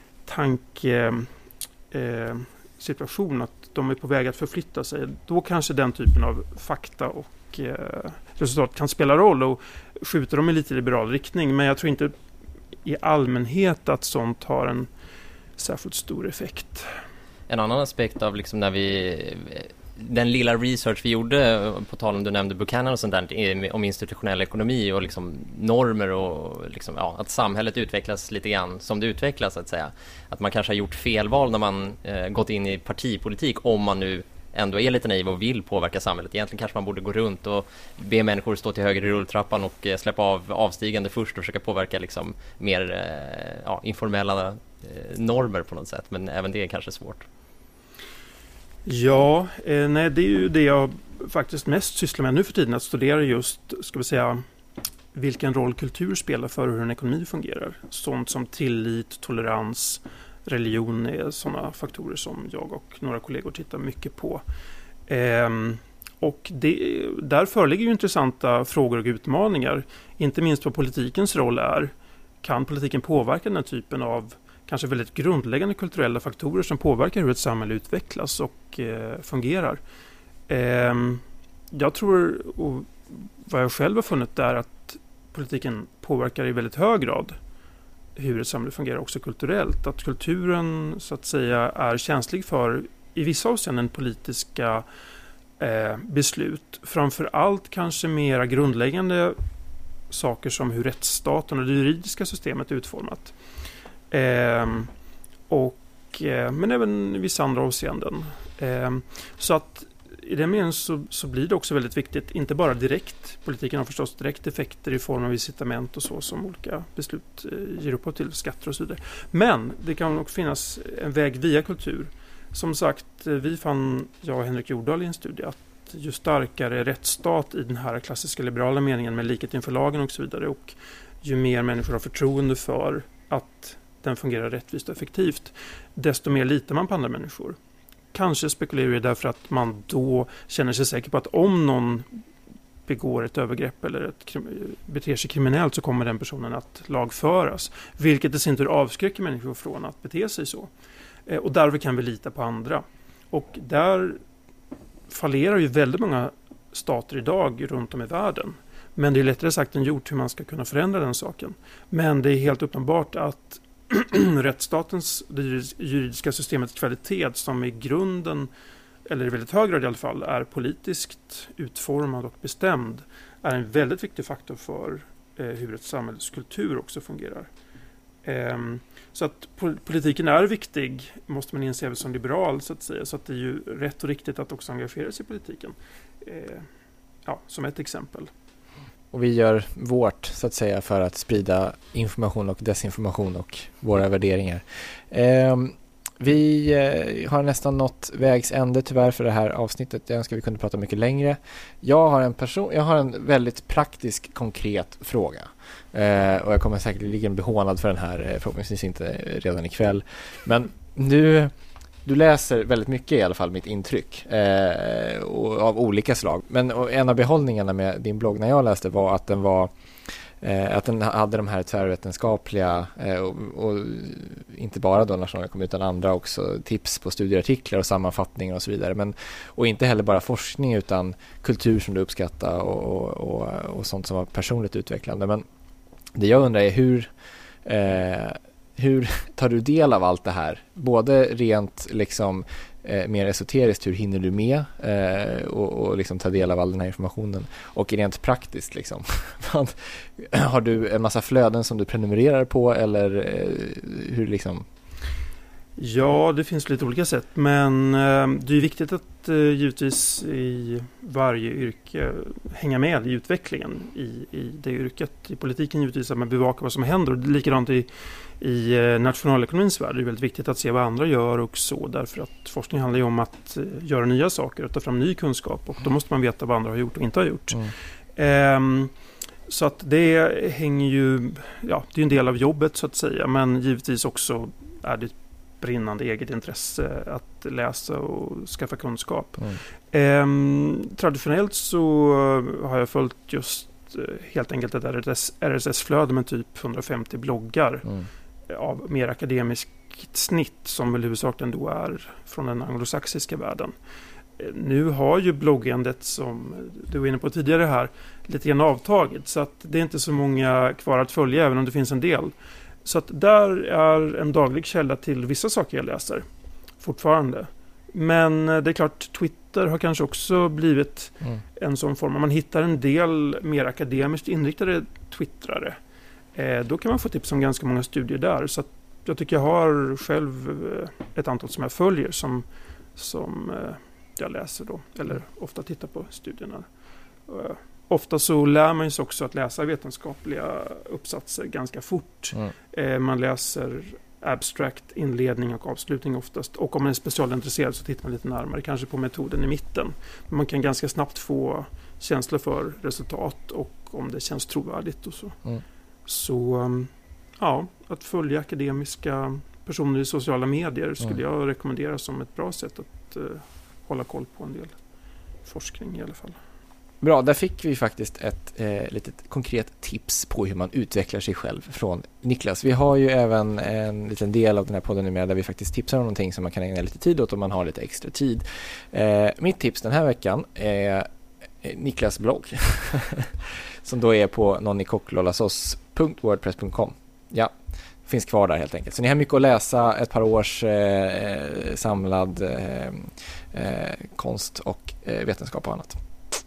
D: situation att de är på väg att förflytta sig. Då kanske den typen av fakta och resultat kan spela roll och skjuter dem i lite liberal riktning. Men jag tror inte i allmänhet att sånt har en särskilt stor effekt.
C: En annan aspekt av liksom när den lilla research vi gjorde, på tal om du nämnde Buchanan och sånt där, om institutionell ekonomi och liksom normer och liksom, ja, att samhället utvecklas lite grann som det utvecklas, så att säga. Att man kanske har gjort felval när man gått in i partipolitik, om man nu ändå är lite naiv och vill påverka samhället. Egentligen kanske man borde gå runt och be människor stå till höger i rulltrappan och släppa av avstigande först och försöka påverka liksom mer informella normer på något sätt. Men även det är kanske svårt.
D: Ja, nej, det är ju det jag faktiskt mest sysslar med nu för tiden, att studera just, ska vi säga, vilken roll kultur spelar för hur en ekonomi fungerar. Sånt som tillit, tolerans, religion är sådana faktorer som jag och några kollegor tittar mycket på. Och där föreligger ju intressanta frågor och utmaningar, inte minst vad politikens roll är. Kan politiken påverka den här typen av kanske väldigt grundläggande kulturella faktorer som påverkar hur ett samhälle utvecklas och fungerar? Jag tror, och vad jag själv har funnit, är att politiken påverkar i väldigt hög grad hur ett samhälle fungerar också kulturellt. Att kulturen, så att säga, är känslig för i vissa avseenden politiska beslut. Framförallt kanske mera grundläggande saker som hur rättsstaten och det juridiska systemet är utformat. Men även i vissa andra avseenden. Så att i den meningen så blir det också väldigt viktigt, inte bara direkt, politiken har förstås direkt effekter i form av incitament och så som olika beslut ger upphov till, skatter och så vidare. Men det kan också finnas en väg via kultur. Som sagt, jag och Henrik Jordahl i en studie, att ju starkare rättsstat i den här klassiska liberala meningen med likhet inför lagen och så vidare, och ju mer människor har förtroende för att den fungerar rättvist och effektivt, desto mer litar man på andra människor. Kanske spekulerar det därför att man då känner sig säker på att om någon begår ett övergrepp eller beter sig kriminellt så kommer den personen att lagföras. Vilket i sin tur avskräcker människor från att bete sig så. Och därför kan vi lita på andra. Och där fallerar ju väldigt många stater idag runt om i världen. Men det är lättare sagt än gjort hur man ska kunna förändra den saken. Men det är helt uppenbart att rättsstatens, det juridiska systemets kvalitet, som i grunden, eller i väldigt hög grad i alla fall, är politiskt utformad och bestämd, är en väldigt viktig faktor för hur ett samhälles kultur också fungerar. Så att politiken är viktig, måste man inse som liberal, så att säga. Så att det är ju rätt och riktigt att också engagera sig i politiken. Som ett exempel.
A: Och vi gör vårt, så att säga, för att sprida information och desinformation och våra värderingar. Vi har nästan nått vägs ände tyvärr för det här avsnittet. Jag önskar vi kunde prata mycket längre. Jag har en väldigt praktisk, konkret fråga. Och jag kommer säkerligen bli hånad för den här, förhoppningsvis inte redan ikväll. Men du läser väldigt mycket, i alla fall mitt intryck, och av olika slag. Men en av behållningarna med din blogg när jag läste var att den hade de här tvärvetenskapliga och inte bara då nationalekonomi utan andra också, tips på studieartiklar och sammanfattningar och så vidare. Och inte heller bara forskning utan kultur som du uppskattar och sånt som var personligt utvecklande. Men det jag undrar är hur tar du del av allt det här? Både rent liksom mer esoteriskt, hur hinner du med och liksom ta del av all den här informationen, och rent praktiskt liksom. Har du en massa flöden som du prenumererar på, eller hur liksom?
D: Ja, det finns lite olika sätt, men det är viktigt att givetvis i varje yrke hänga med i utvecklingen i det yrket. I politiken givetvis att man bevakar vad som händer, och likadant i nationalekonomins värld är det väldigt viktigt att se vad andra gör och så, därför att forskning handlar ju om att göra nya saker och ta fram ny kunskap, och då måste man veta vad andra har gjort och inte har gjort. Så att det hänger ju, det är en del av jobbet så att säga, men givetvis också är det brinnande eget intresse att läsa och skaffa kunskap. Traditionellt så har jag följt just helt enkelt ett RSS-flöde med typ 150 bloggar av mer akademiskt snitt, som väl huvudsakligen då är från den anglosaxiska världen. Nu har ju bloggandet, som du var inne på tidigare här, lite grann avtagit, så att det är inte så många kvar att följa, även om det finns en del. Så att där är en daglig källa till vissa saker jag läser fortfarande. Men det är klart, Twitter har kanske också blivit en sån form. Om man hittar en del mer akademiskt inriktade twittrare, då kan man få tips om ganska många studier där. Så att jag tycker jag har själv ett antal som jag följer som jag läser då, eller ofta tittar på studierna. Ofta så lär man sig också att läsa vetenskapliga uppsatser ganska fort. Man läser abstract, inledning och avslutning oftast. Och om man är specialintresserad så tittar man lite närmare, kanske på metoden i mitten. Men man kan ganska snabbt få känsla för resultat och om det känns trovärdigt och så. Så att följa akademiska personer i sociala medier skulle jag rekommendera som ett bra sätt att hålla koll på en del forskning i alla fall.
A: Bra, där fick vi faktiskt ett litet konkret tips på hur man utvecklar sig själv från Niklas. Vi har ju även en liten del av den här podden numera där vi faktiskt tipsar om någonting som man kan ägna lite tid åt om man har lite extra tid. Mitt tips den här veckan är Niklas blogg som då är på nonnikocklolasos.wordpress.com. Ja, finns kvar där helt enkelt. Så ni har mycket att läsa, ett par års samlad konst och vetenskap och annat.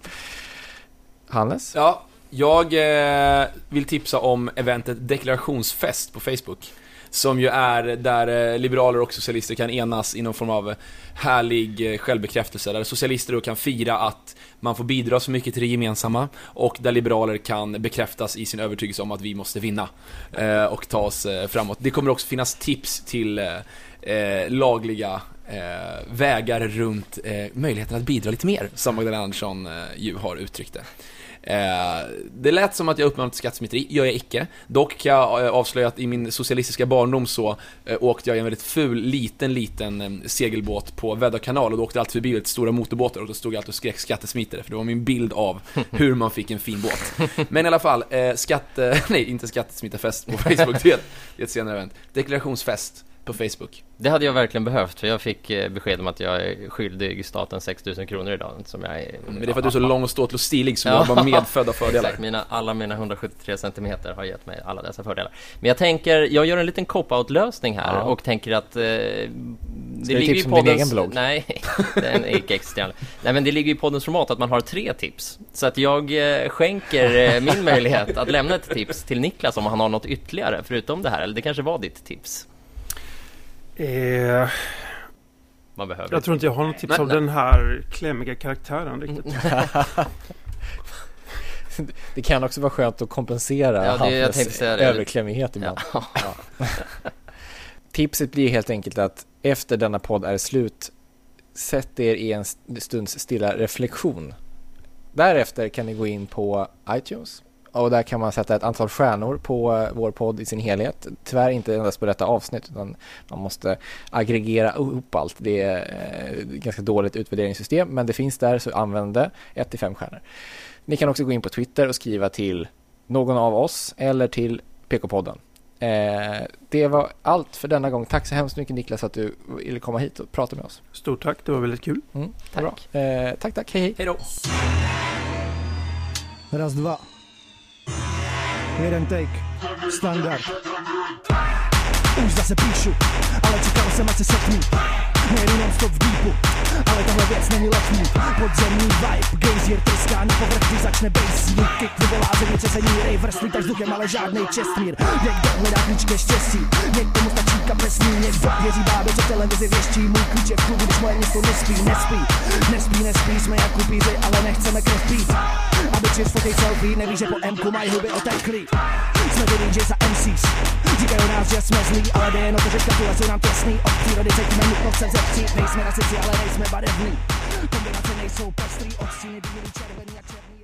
A: Hannes?
B: Ja, jag vill tipsa om eventet Deklarationsfest på Facebook, som ju är där liberaler och socialister kan enas i någon form av härlig självbekräftelse, där socialister då kan fira att man får bidra så mycket till det gemensamma, och där liberaler kan bekräftas i sin övertygelse om att vi måste vinna och ta oss framåt. Det kommer också finnas tips till lagliga vägar runt möjligheten att bidra lite mer, som Magdalena Andersson ju har uttryckt det. Det lät som att jag uppmanat till skattesmiteri, gör jag icke. Dock kan jag avslöja att i min socialistiska barndom så åkte jag i en väldigt ful liten segelbåt på Väddö kanal, och då åkte alltid förbi ett stora motorbåtar, och då stod jag alltid och skrek skattesmitare, för det var min bild av hur man fick en fin båt. Men i alla fall, inte skattesmittarfest på Facebook, det är ett senare event. Deklarationsfest på Facebook.
C: Det hade jag verkligen behövt, för jag fick besked om att jag är skyldig staten 6 000 kronor idag, som jag är,
B: men det är för att du är så lång och ståtlig och stilig, som jag var medfödda fördelar.
C: Exakt, alla mina 173 centimeter har gett mig alla dessa fördelar. Men jag tänker, jag gör en liten cop-out-lösning här och tänker att det ligger i poddens... din egen blogg? Nej, den är icke existerande. Nej, men det ligger i poddens format att man har 3 tips. Så att jag skänker min möjlighet att lämna ett tips till Niklas om han har något ytterligare förutom det här, eller det kanske var ditt tips. Man behöver.
D: Jag tror inte jag har något tips av den här klämmiga karaktären riktigt.
A: Det kan också vara skönt att kompensera hans överklämmighet ibland. Ja. Tipset blir helt enkelt att efter denna podd är slut, sätt er i en stunds stilla reflektion. Därefter kan ni gå in på iTunes, och där kan man sätta ett antal stjärnor på vår podd i sin helhet. Tyvärr inte endast på detta avsnitt, utan man måste aggregera ihop allt. Det är ett ganska dåligt utvärderingssystem, men det finns där, så använd det. 1-5 stjärnor. Ni kan också gå in på Twitter och skriva till någon av oss eller till PK-podden. Det var allt för denna gång. Tack så hemskt mycket, Niklas, att du ville komma hit och prata med oss.
D: Stort tack, det var väldigt kul.
C: Tack.
A: Bra. Tack, hej.
B: Hej då.
E: Raz, dwa. Jeden take, standard. Už zase píšu, ale čekal jsem, ať se setní. Nejedu non-stop v deepu, ale tahle věc není letní. Podzemní vibe, gejzír tryská na povrchu, začne bass. Kick vyvolá země třesení, rave slítaš vzduchem, ale žádnej čestmír. Někdo hledá klíč ke štěstí, někomu stačí kapesní. Někdo věří bábe, co televizi věští. Můj klíč je v klubu, když moje město nespí. Jsme jak upíři, ale nechceme krev pít. A bitches fotej selfie, neví, že po M-ku mají huby oteklý. Jsme ty DJ za MCs, říkají nás, že jsme zlí, ale jde jen o to, že škatule jsou nám těsný. Od přírody cítíme nutnost se vzepřít, nejsme rasici, ale nejsme barevný. Kombinace nejsou pestrý, odstíny bílý, červený a černý.